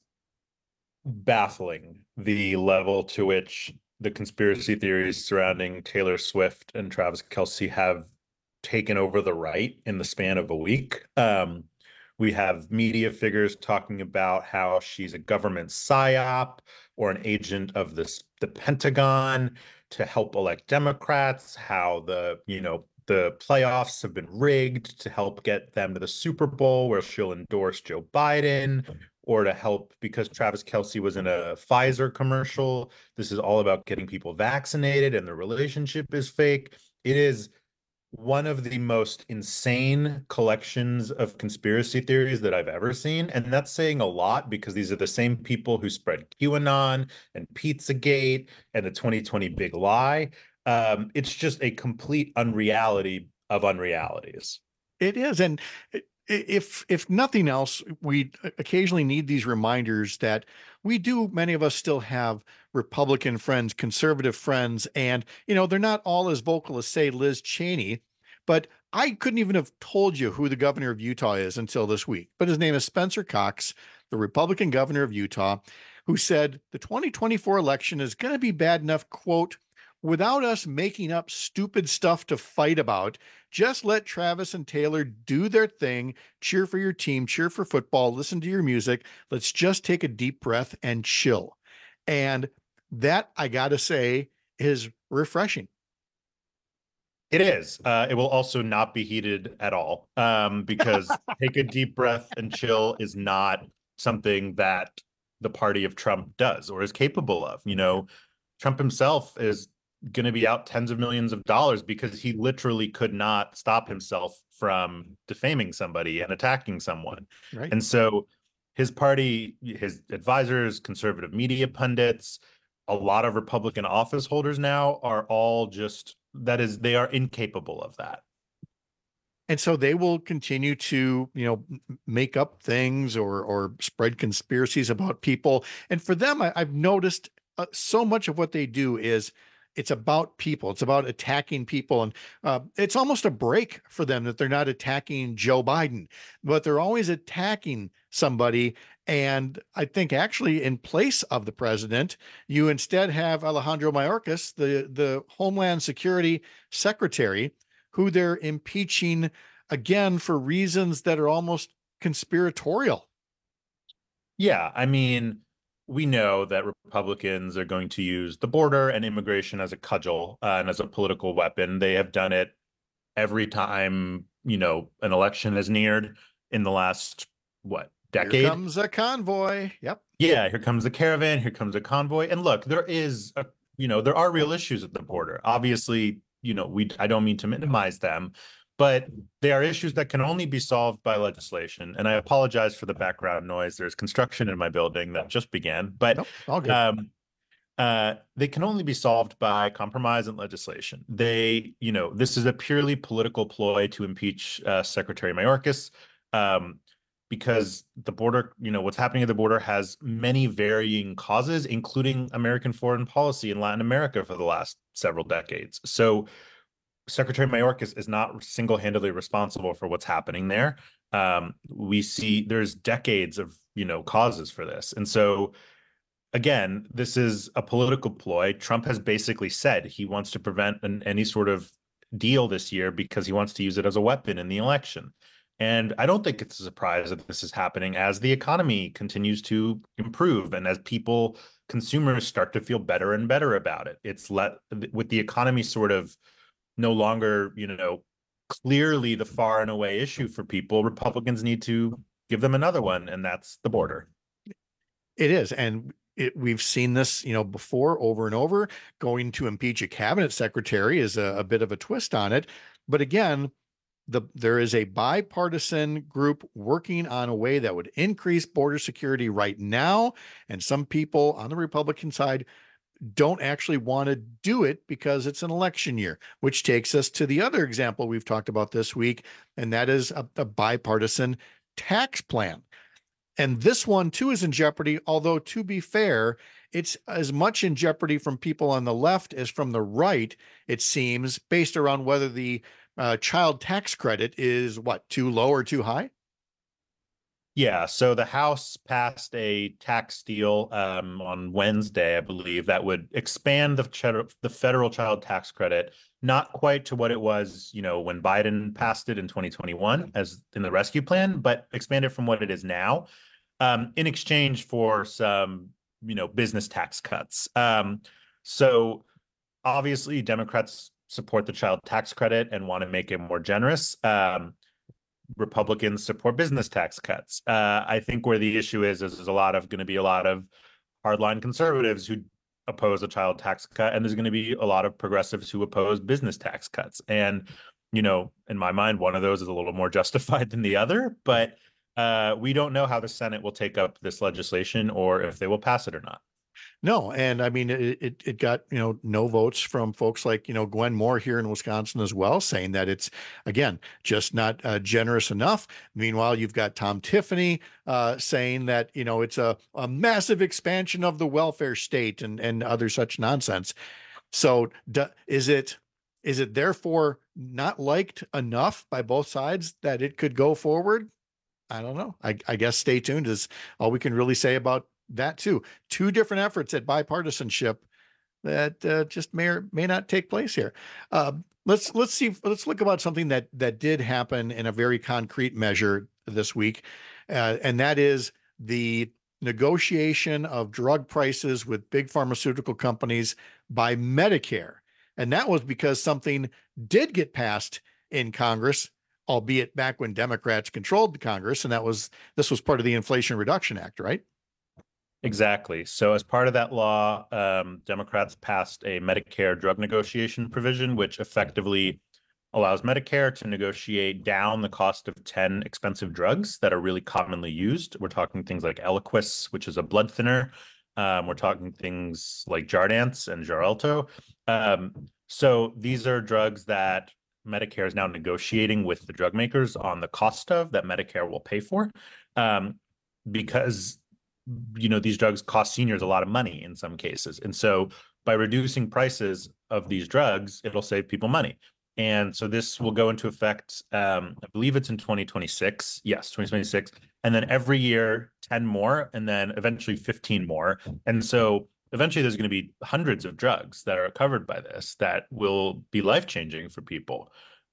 Speaker 6: baffling the level to which the conspiracy theories surrounding Taylor Swift and Travis Kelce have taken over the right in the span of a week. We have media figures talking about how she's a government psyop or an agent of the Pentagon to help elect Democrats, how the playoffs have been rigged to help get them to the Super Bowl where she'll endorse Joe Biden, or to help because Travis Kelce was in a Pfizer commercial. This is all about getting people vaccinated and the relationship is fake. It is one of the most insane collections of conspiracy theories that I've ever seen. And that's saying a lot because these are the same people who spread QAnon and Pizzagate and the 2020 big lie. It's just a complete unreality of unrealities.
Speaker 3: It is. And if nothing else, we occasionally need these reminders that many of us still have Republican friends, conservative friends, and, they're not all as vocal as, say, Liz Cheney, but I couldn't even have told you who the governor of Utah is until this week. But his name is Spencer Cox, the Republican governor of Utah, who said the 2024 election is going to be bad enough, quote, without us making up stupid stuff to fight about. Just let Travis and Taylor do their thing, cheer for your team, cheer for football, listen to your music. Let's just take a deep breath and chill. And that, I got to say, is refreshing.
Speaker 6: It is. It will also not be heated at all because take a deep breath and chill is not something that the party of Trump does or is capable of. Trump himself is going to be out tens of millions of dollars because he literally could not stop himself from defaming somebody and attacking someone.
Speaker 3: Right.
Speaker 6: And so his party, his advisors, conservative media pundits, a lot of Republican office holders now are all they are incapable of that.
Speaker 3: And so they will continue to, make up things or spread conspiracies about people. And for them, I've noticed so much of what they do is it's about people. It's about attacking people. And it's almost a break for them that they're not attacking Joe Biden, but they're always attacking somebody. And I think actually in place of the president, you instead have Alejandro Mayorkas, the Homeland Security Secretary, who they're impeaching again for reasons that are almost conspiratorial.
Speaker 6: Yeah, I mean, we know that Republicans are going to use the border and immigration as a cudgel and as a political weapon. They have done it every time, an election has neared in the last, decade?
Speaker 3: Here comes a convoy. Yep.
Speaker 6: Yeah, here comes a caravan. Here comes a convoy. And look, there are real issues at the border. Obviously, I don't mean to minimize them, but they are issues that can only be solved by legislation. And I apologize for the background noise. There's construction in my building that just began, but
Speaker 3: all good.
Speaker 6: They can only be solved by compromise and legislation. This is a purely political ploy to impeach Secretary Mayorkas. Because the border, what's happening at the border has many varying causes, including American foreign policy in Latin America for the last several decades. So Secretary Mayorkas is not single-handedly responsible for what's happening there. We see there's decades of, causes for this. And so, again, this is a political ploy. Trump has basically said he wants to prevent any sort of deal this year because he wants to use it as a weapon in the election. And I don't think it's a surprise that this is happening as the economy continues to improve and as consumers start to feel better and better about it. With the economy sort of no longer, clearly the far and away issue for people, Republicans need to give them another one, and that's the border.
Speaker 3: It is. And we've seen this, before over and over. Going to impeach a cabinet secretary is a bit of a twist on it. But again, there is a bipartisan group working on a way that would increase border security right now. And some people on the Republican side don't actually want to do it because it's an election year, which takes us to the other example we've talked about this week, and that is a bipartisan tax plan. And this one too is in jeopardy, although to be fair, it's as much in jeopardy from people on the left as from the right, it seems, based around whether the child tax credit is too low or too high?
Speaker 6: Yeah, so the House passed a tax deal on Wednesday, I believe, that would expand the federal child tax credit, not quite to what it was, when Biden passed it in 2021 as in the rescue plan, but expand it from what it is now, in exchange for some, business tax cuts. So obviously Democrats support the child tax credit and want to make it more generous. Republicans support business tax cuts. I think where the issue is there's going to be a lot of hardline conservatives who oppose a child tax cut, and there's going to be a lot of progressives who oppose business tax cuts. And, in my mind, one of those is a little more justified than the other, but we don't know how the Senate will take up this legislation or if they will pass it or not.
Speaker 3: No, and I mean it got no votes from folks like Gwen Moore here in Wisconsin as well, saying that it's again just not generous enough. Meanwhile, you've got Tom Tiffany saying that it's a massive expansion of the welfare state and other such nonsense. So is it therefore not liked enough by both sides that it could go forward? I don't know. I guess stay tuned is all we can really say about that too. Two different efforts at bipartisanship that just may or may not take place here. Let's look about something that did happen in a very concrete measure this week, and that is the negotiation of drug prices with big pharmaceutical companies by Medicare. And that was because something did get passed in Congress, albeit back when Democrats controlled the Congress, and this was part of the Inflation Reduction Act, right?
Speaker 6: Exactly. So as part of that law, Democrats passed a Medicare drug negotiation provision, which effectively allows Medicare to negotiate down the cost of 10 expensive drugs that are really commonly used. We're talking things like Eliquis, which is a blood thinner. We're talking things like Jardiance and Xarelto. So these are drugs that Medicare is now negotiating with the drug makers on the cost of that Medicare will pay for, because these drugs cost seniors a lot of money in some cases. And so by reducing prices of these drugs, it'll save people money. And so this will go into effect, I believe it's in 2026. Yes, 2026. And then every year, 10 more, and then eventually 15 more. And so eventually there's going to be hundreds of drugs that are covered by this that will be life-changing for people.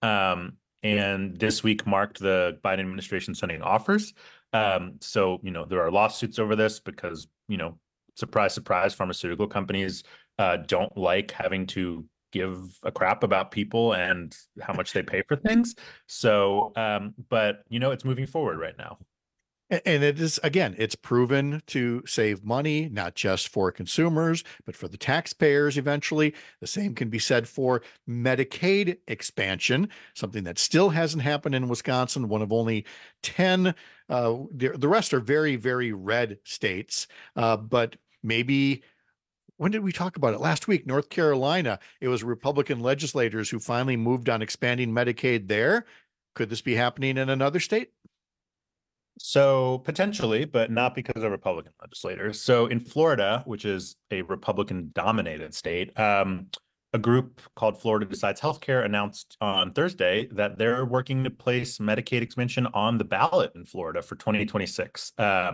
Speaker 6: And this week marked the Biden administration sending offers. So, there are lawsuits over this because, surprise, surprise, pharmaceutical companies don't like having to give a crap about people and how much they pay for things. So, but, it's moving forward right now.
Speaker 3: And it is, again, it's proven to save money, not just for consumers, but for the taxpayers eventually. The same can be said for Medicaid expansion, something that still hasn't happened in Wisconsin, one of only 10. The rest are very, very red states. But maybe, when did we talk about it? Last week, North Carolina, it was Republican legislators who finally moved on expanding Medicaid there. Could this be happening in another state?
Speaker 6: So potentially, but not because of Republican legislators. So in Florida, which is a Republican-dominated state, a group called Florida Decides Healthcare announced on Thursday that they're working to place Medicaid expansion on the ballot in Florida for 2026.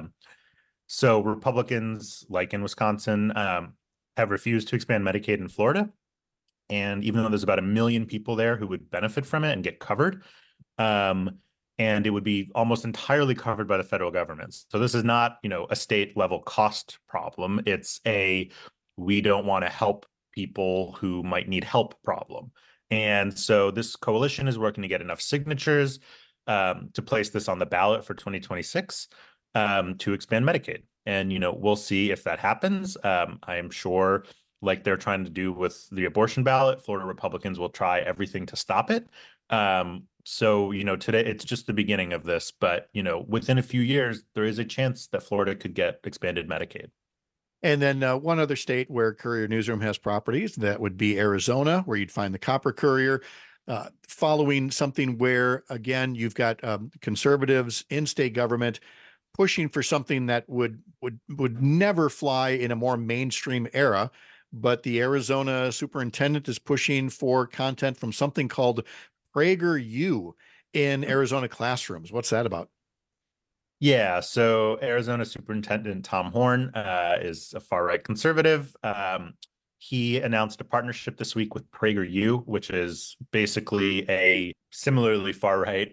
Speaker 6: So Republicans, like in Wisconsin, have refused to expand Medicaid in Florida. And even though there's about 1 million people there who would benefit from it and get covered, and it would be almost entirely covered by the federal government. So this is not, a state level cost problem. It's we don't want to help people who might need help problem. And so this coalition is working to get enough signatures to place this on the ballot for 2026 to expand Medicaid. And, we'll see if that happens. I am sure, like they're trying to do with the abortion ballot, Florida Republicans will try everything to stop it. So, today it's just the beginning of this, but, within a few years, there is a chance that Florida could get expanded Medicaid.
Speaker 3: And then one other state where Courier Newsroom has properties, that would be Arizona, where you'd find the Copper Courier, following something where, again, you've got conservatives in state government pushing for something that would never fly in a more mainstream era. But the Arizona superintendent is pushing for content from something called PragerU in Arizona classrooms. What's that about?
Speaker 6: Yeah, so Arizona Superintendent Tom Horn is a far-right conservative. He announced a partnership this week with PragerU, which is basically a similarly far-right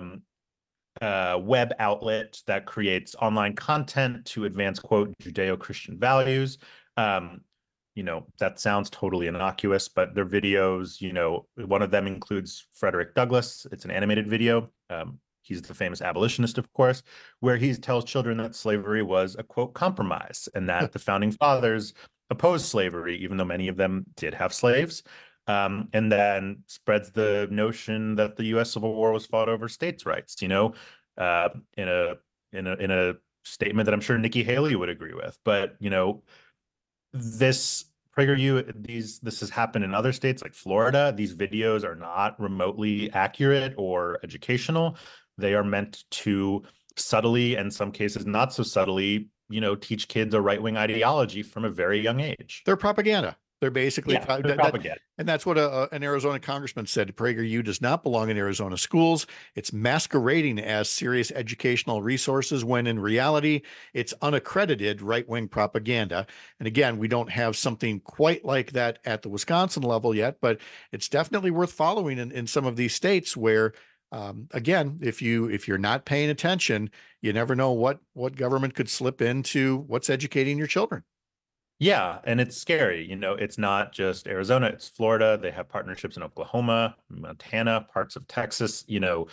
Speaker 6: web outlet that creates online content to advance, quote, Judeo-Christian values. That sounds totally innocuous, but their videos, one of them includes Frederick Douglass. It's an animated video. He's the famous abolitionist, of course, where he tells children that slavery was a, quote, compromise, and that the founding fathers opposed slavery, even though many of them did have slaves, and then spreads the notion that the U.S. Civil War was fought over states' rights, in a statement that I'm sure Nikki Haley would agree with. But, this PragerU, this has happened in other states like Florida. These videos are not remotely accurate or educational. They are meant to subtly, and in some cases not so subtly, teach kids a right-wing ideology from a very young age.
Speaker 3: They're propaganda. They're basically
Speaker 6: propaganda.
Speaker 3: And that's what an Arizona congressman said. PragerU does not belong in Arizona schools. It's masquerading as serious educational resources when in reality, it's unaccredited right-wing propaganda. And again, we don't have something quite like that at the Wisconsin level yet, but it's definitely worth following in some of these states where, again, if you're not paying attention, you never know what government could slip into what's educating your children.
Speaker 6: Yeah, and it's scary. It's not just Arizona, it's Florida. They have partnerships in Oklahoma, Montana, parts of Texas,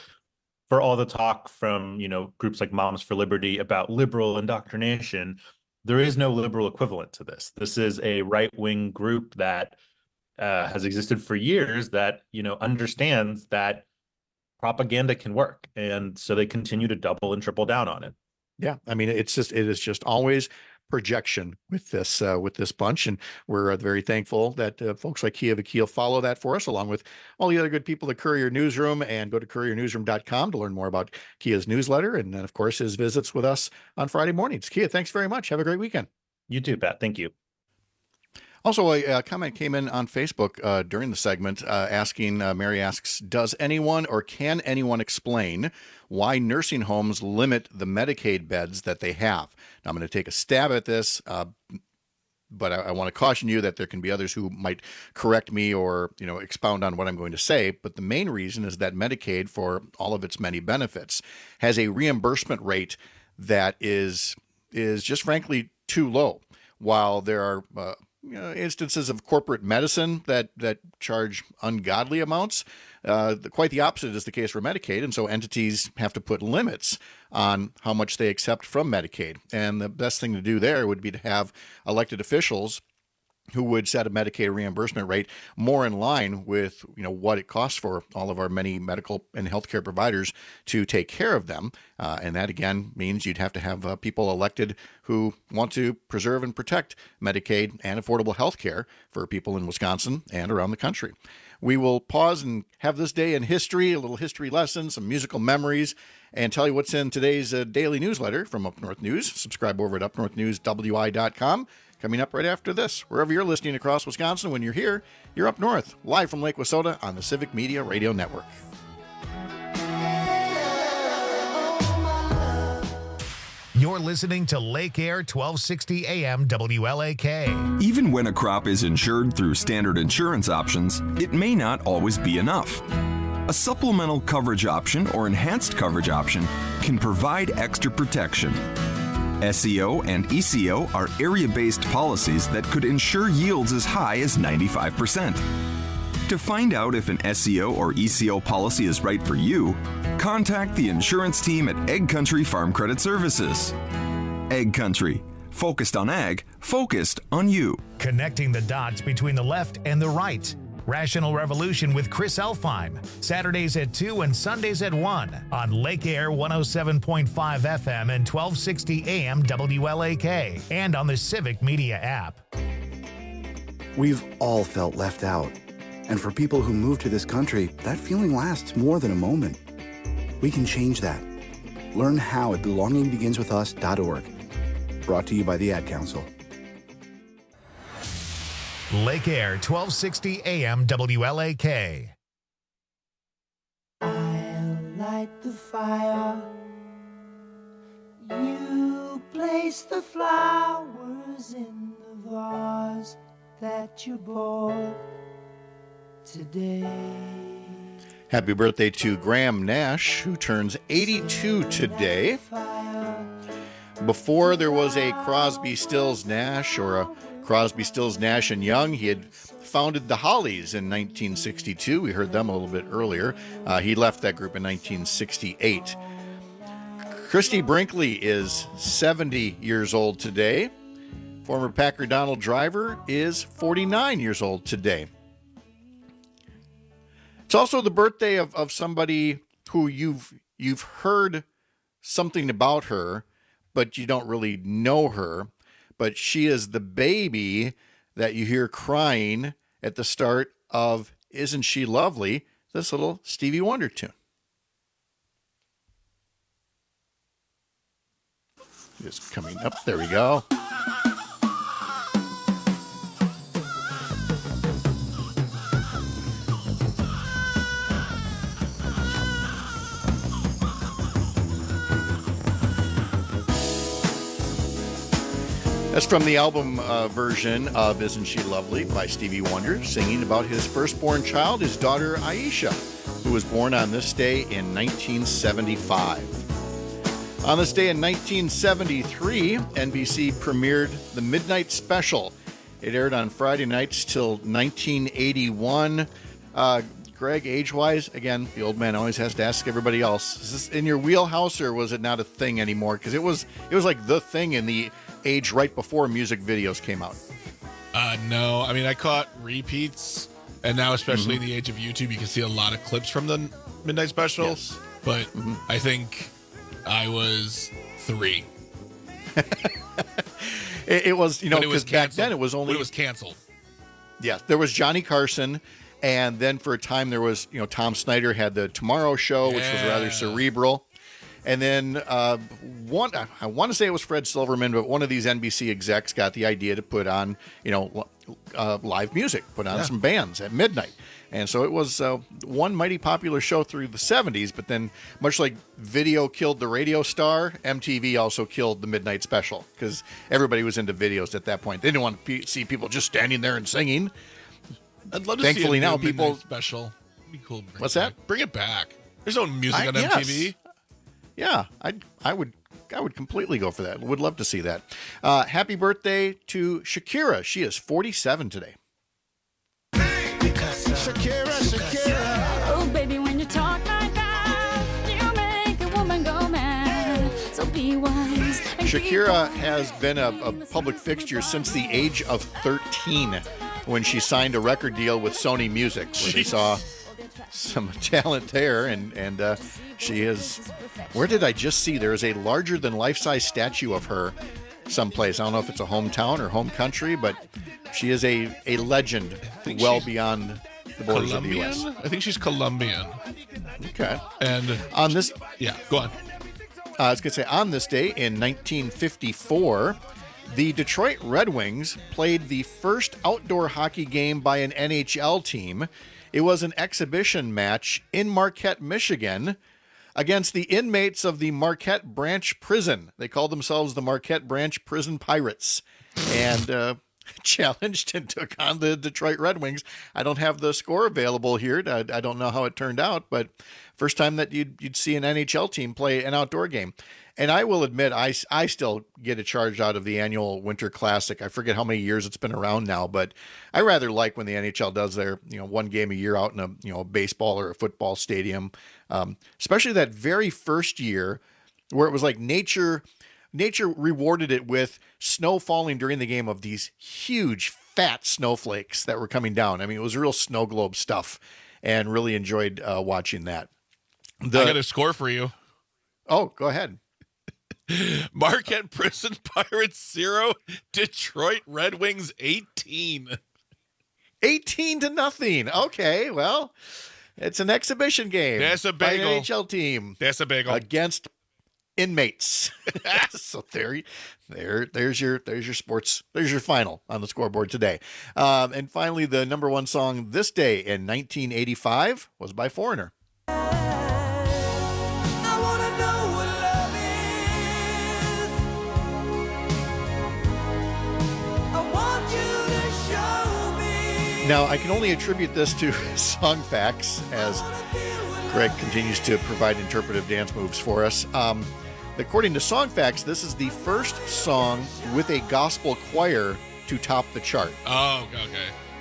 Speaker 6: for all the talk from, groups like Moms for Liberty about liberal indoctrination, there is no liberal equivalent to this. This is a right-wing group that has existed for years that, understands that propaganda can work. And so they continue to double and triple down on it.
Speaker 3: Yeah, I mean, it is just always projection with this bunch, and we're very thankful that folks like Kia Vakil follow that for us, along with all the other good people at Courier Newsroom. And go to couriernewsroom.com to learn more about Kia's newsletter, and then of course his visits with us on Friday mornings. Kia, thanks very much. Have a great weekend.
Speaker 6: You too, Pat. Thank you.
Speaker 3: Also, a comment came in on Facebook during the segment asking, Mary asks, does anyone or can anyone explain why nursing homes limit the Medicaid beds that they have? Now, I'm going to take a stab at this, but I want to caution you that there can be others who might correct me or, expound on what I'm going to say. But the main reason is that Medicaid, for all of its many benefits, has a reimbursement rate that is just frankly too low. While there are instances of corporate medicine that charge ungodly amounts, quite the opposite is the case for Medicaid. And so entities have to put limits on how much they accept from Medicaid. And the best thing to do there would be to have elected officials who would set a Medicaid reimbursement rate more in line with, what it costs for all of our many medical and healthcare providers to take care of them. And that, again, means you'd have to have people elected who want to preserve and protect Medicaid and affordable healthcare for people in Wisconsin and around the country. We will pause and have this day in history, a little history lesson, some musical memories, and tell you what's in today's daily newsletter from Up North News. Subscribe over at upnorthnewswi.com. Coming up right after this, wherever you're listening across Wisconsin, when you're here, you're Up North, live from Lake Wissota on the Civic Media Radio Network.
Speaker 1: You're listening to Lake Air 1260 AM WLAK.
Speaker 7: Even when a crop is insured through standard insurance options, it may not always be enough. A supplemental coverage option or enhanced coverage option can provide extra protection. SEO and ECO are area-based policies that could ensure yields as high as 95%. To find out if an SEO or ECO policy is right for you, contact the insurance team at Ag Country Farm Credit Services. Ag Country. Focused on ag, focused on you.
Speaker 1: Connecting the dots between the left and the right. Rational Revolution with Chris Elfheim. Saturdays at 2 and Sundays at 1 on Lake Air 107.5 FM and 1260 AM WLAK and on the Civic Media app.
Speaker 8: We've all felt left out. And for people who move to this country, that feeling lasts more than a moment. We can change that. Learn how at belongingbeginswithus.org. Brought to you by the Ad Council.
Speaker 1: Lake Air 1260 AM WLAK.
Speaker 24: I'll light the fire. You place the flowers in the vase that you bought today.
Speaker 3: Happy birthday to Graham Nash, who turns 82 today. Before there was a Crosby, Stills, Nash or a Crosby, Stills, Nash and Young, he had founded the Hollies in 1962. We heard them a little bit earlier. He left that group in 1968. Christy Brinkley is 70 years old today. Former Packer Donald Driver is 49 years old today. It's also the birthday of somebody who you've heard something about her, but you don't really know her. But she is the baby that you hear crying at the start of Isn't She Lovely? This little Stevie Wonder tune. Just coming up. There we go. That's from the album version of Isn't She Lovely by Stevie Wonder, singing about his firstborn child, his daughter Aisha, who was born on this day in 1975. On this day in 1973, NBC premiered The Midnight Special. It aired on Friday nights till 1981. Greg, age-wise, again, the old man always has to ask everybody else, is this in your wheelhouse or was it not a thing anymore? Because it was like the thing in the age right before music videos came out.
Speaker 21: No, I mean, I caught repeats, and now especially in the age of YouTube, you can see a lot of clips from the Midnight Special.
Speaker 3: Yes.
Speaker 21: But I think I was 3.
Speaker 3: It was, because back then it was only...
Speaker 21: But it was canceled.
Speaker 3: Yeah, there was Johnny Carson, and then for a time there was, Tom Snyder had the Tomorrow Show, which was rather cerebral. And then I want to say it was Fred Silverman, but one of these NBC execs got the idea to put on, live music, put on some bands at midnight. And so it was one mighty popular show through the 70s, but then much like video killed the radio star, MTV also killed the Midnight Special because everybody was into videos at that point. They didn't want to see people just standing there and singing.
Speaker 21: I'd love to
Speaker 3: Thankfully
Speaker 21: see a
Speaker 3: now
Speaker 21: new
Speaker 3: people
Speaker 21: Midnight Special. It'd be cool.
Speaker 3: What's that?
Speaker 21: Bring it back. There's no music on MTV.
Speaker 3: Yeah, I would completely go for that. Would love to see that. Happy birthday to Shakira. She is 47 today.
Speaker 24: Shakira. Oh, baby, when you talk like that, you make a woman go mad. So be wise.
Speaker 3: Shakira has been a public fixture since the age of 13 when she signed a record deal with Sony Music, where they saw some talent there, and she is... Where did I just see? There is a larger-than-life-size statue of her someplace. I don't know if it's a hometown or home country, but she is a legend well beyond the borders of the U.S.
Speaker 21: I think she's Colombian.
Speaker 3: Okay.
Speaker 21: And
Speaker 3: on this...
Speaker 21: Yeah, go on.
Speaker 3: I was going to say, on this day in 1954... the Detroit Red Wings played the first outdoor hockey game by an NHL team. It was an exhibition match in Marquette, Michigan, against the inmates of the Marquette Branch Prison. They called themselves the Marquette Branch Prison Pirates. And challenged and took on the Detroit Red Wings. I don't have the score available here. I don't know how it turned out, but first time that you'd see an NHL team play an outdoor game. And I will admit, I still get a charge out of the annual Winter Classic. I forget how many years it's been around now, but I rather like when the NHL does their, one game a year out in a baseball or a football stadium, especially that very first year where it was like nature rewarded it with snow falling during the game of these huge fat snowflakes that were coming down. I mean, it was real snow globe stuff, and really enjoyed watching that.
Speaker 21: I got a score for you.
Speaker 3: Oh, go ahead.
Speaker 21: Marquette Prison Pirates 0, Detroit Red Wings 18.
Speaker 3: 18-0. Okay, well, it's an exhibition game.
Speaker 21: That's a bagel.
Speaker 3: By an NHL team.
Speaker 21: That's a bagel.
Speaker 3: Against inmates. So there's your sports. There's your final on the scoreboard today. And finally, the number one song this day in 1985 was by Foreigner. Now, I can only attribute this to Song Facts, as Greg continues to provide interpretive dance moves for us. According to Song Facts, this is the first song with a gospel choir to top the chart.
Speaker 21: Oh, okay.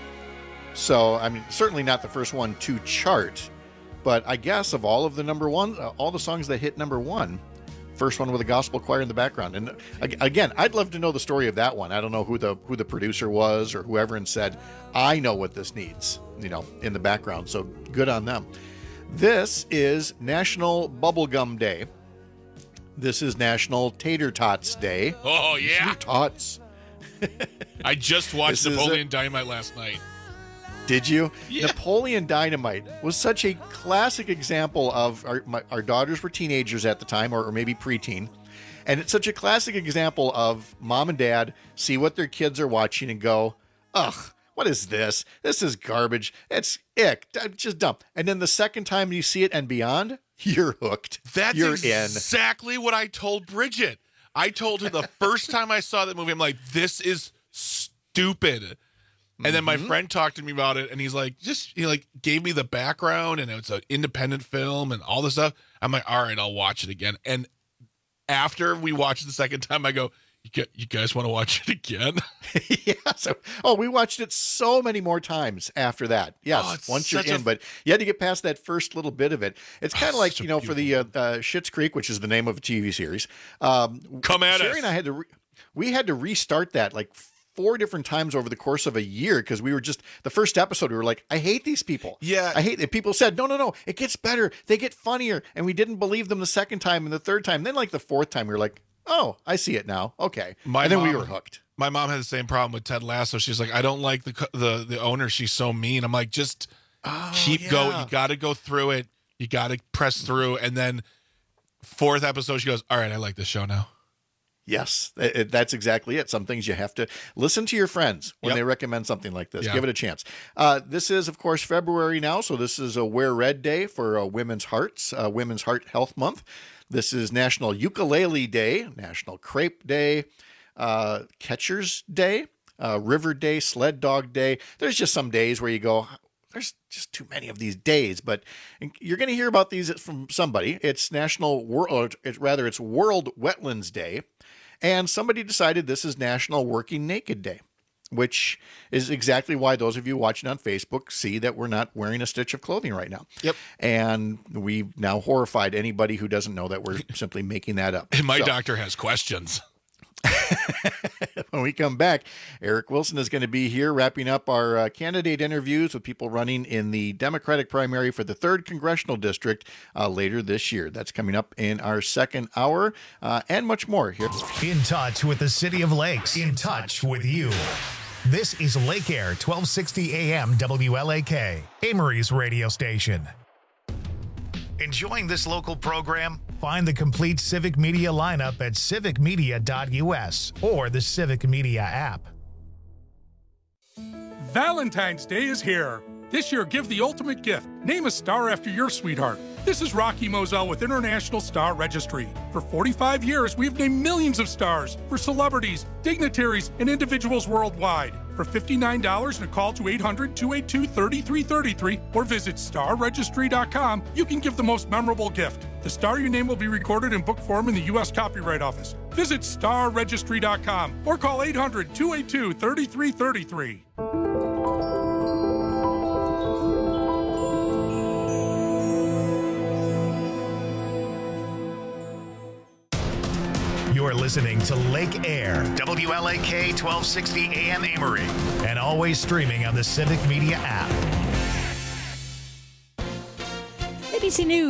Speaker 3: So, I mean, certainly not the first one to chart, but I guess of all of the number one, all the songs that hit number one, first one with a gospel choir in the background. And again, I'd love to know the story of that one. I don't know who the producer was or whoever, and said, I know what this needs, in the background. So good on them. This is National Bubblegum Day. This is National Tater Tots Day.
Speaker 21: Oh, yeah.
Speaker 3: Tater Tots.
Speaker 21: I just watched Napoleon Dynamite last night.
Speaker 3: Did you?
Speaker 21: Yeah.
Speaker 3: Napoleon Dynamite was such a classic example of our daughters were teenagers at the time, or maybe preteen. And it's such a classic example of mom and dad see what their kids are watching and go, ugh, what is this? This is garbage. It's ick. Just dumb. And then the second time you see it and beyond, you're hooked.
Speaker 21: You're exactly what I told Bridget. I told her the first time I saw that movie, I'm like, this is stupid. And then my friend talked to me about it, and he's like, he gave me the background, and it's an independent film and all this stuff. I'm like, all right, I'll watch it again. And after we watched it the second time, I go, you guys want to watch it again?
Speaker 3: Yeah. We watched it so many more times after that. Yes, once you're in, but you had to get past that first little bit of it. It's kind of like, for the Schitt's Creek, which is the name of a TV series.
Speaker 21: Come at
Speaker 3: Sherry
Speaker 21: us.
Speaker 3: And I we had to restart that 4 different times over the course of a year, because we were just, the first episode, we were like, I hate these people.
Speaker 21: Yeah.
Speaker 3: I hate it. People said, no, it gets better. They get funnier. And we didn't believe them the second time and the third time. Then the fourth time, we were like, oh, I see it now. Okay. And then we were hooked.
Speaker 21: My mom had the same problem with Ted Lasso. She's like, I don't like the owner. She's so mean. I'm like, just keep going. You got to go through it. You got to press through. And then 4th episode, she goes, all right, I like this show now.
Speaker 3: Yes, that's exactly it. Some things you have to listen to your friends when they recommend something like this.
Speaker 21: Yeah.
Speaker 3: Give it a chance. This is, of course, February now, so this is a Wear Red Day for Women's Hearts, Women's Heart Health Month. This is National Ukulele Day, National Crepe Day, Catcher's Day, River Day, Sled Dog Day. There's just some days where you go, there's just too many of these days, but you're going to hear about these from somebody. It's it's World Wetlands Day. And somebody decided this is National Working Naked Day, which is exactly why those of you watching on Facebook see that we're not wearing a stitch of clothing right now.
Speaker 21: Yep.
Speaker 3: And we've now horrified anybody who doesn't know that we're simply making that up.
Speaker 21: And my doctor has questions.
Speaker 3: When we come back, Eric Wilson is going to be here wrapping up our candidate interviews with people running in the Democratic primary for the 3rd Congressional District later this year. That's coming up in our second hour, and much more here.
Speaker 1: In touch with the City of Lakes. In touch with you. This is Lake Air 1260 AM WLAK, Amory's radio station. Enjoying this local program? Find the complete Civic Media lineup at civicmedia.us or the Civic Media app.
Speaker 4: Valentine's Day is here. This year, give the ultimate gift. Name a star after your sweetheart. This is Rocky Moselle with International Star Registry. For 45 years, we've named millions of stars for celebrities, dignitaries, and individuals worldwide. For $59 and a call to 800-282-3333 or visit starregistry.com, you can give the most memorable gift. The star your name will be recorded in book form in the U.S. Copyright Office. Visit starregistry.com or call 800-282-3333.
Speaker 1: You're listening to Lake Air, WLAK 1260 AM Amory, and always streaming on the Civic Media app.
Speaker 2: ABC News.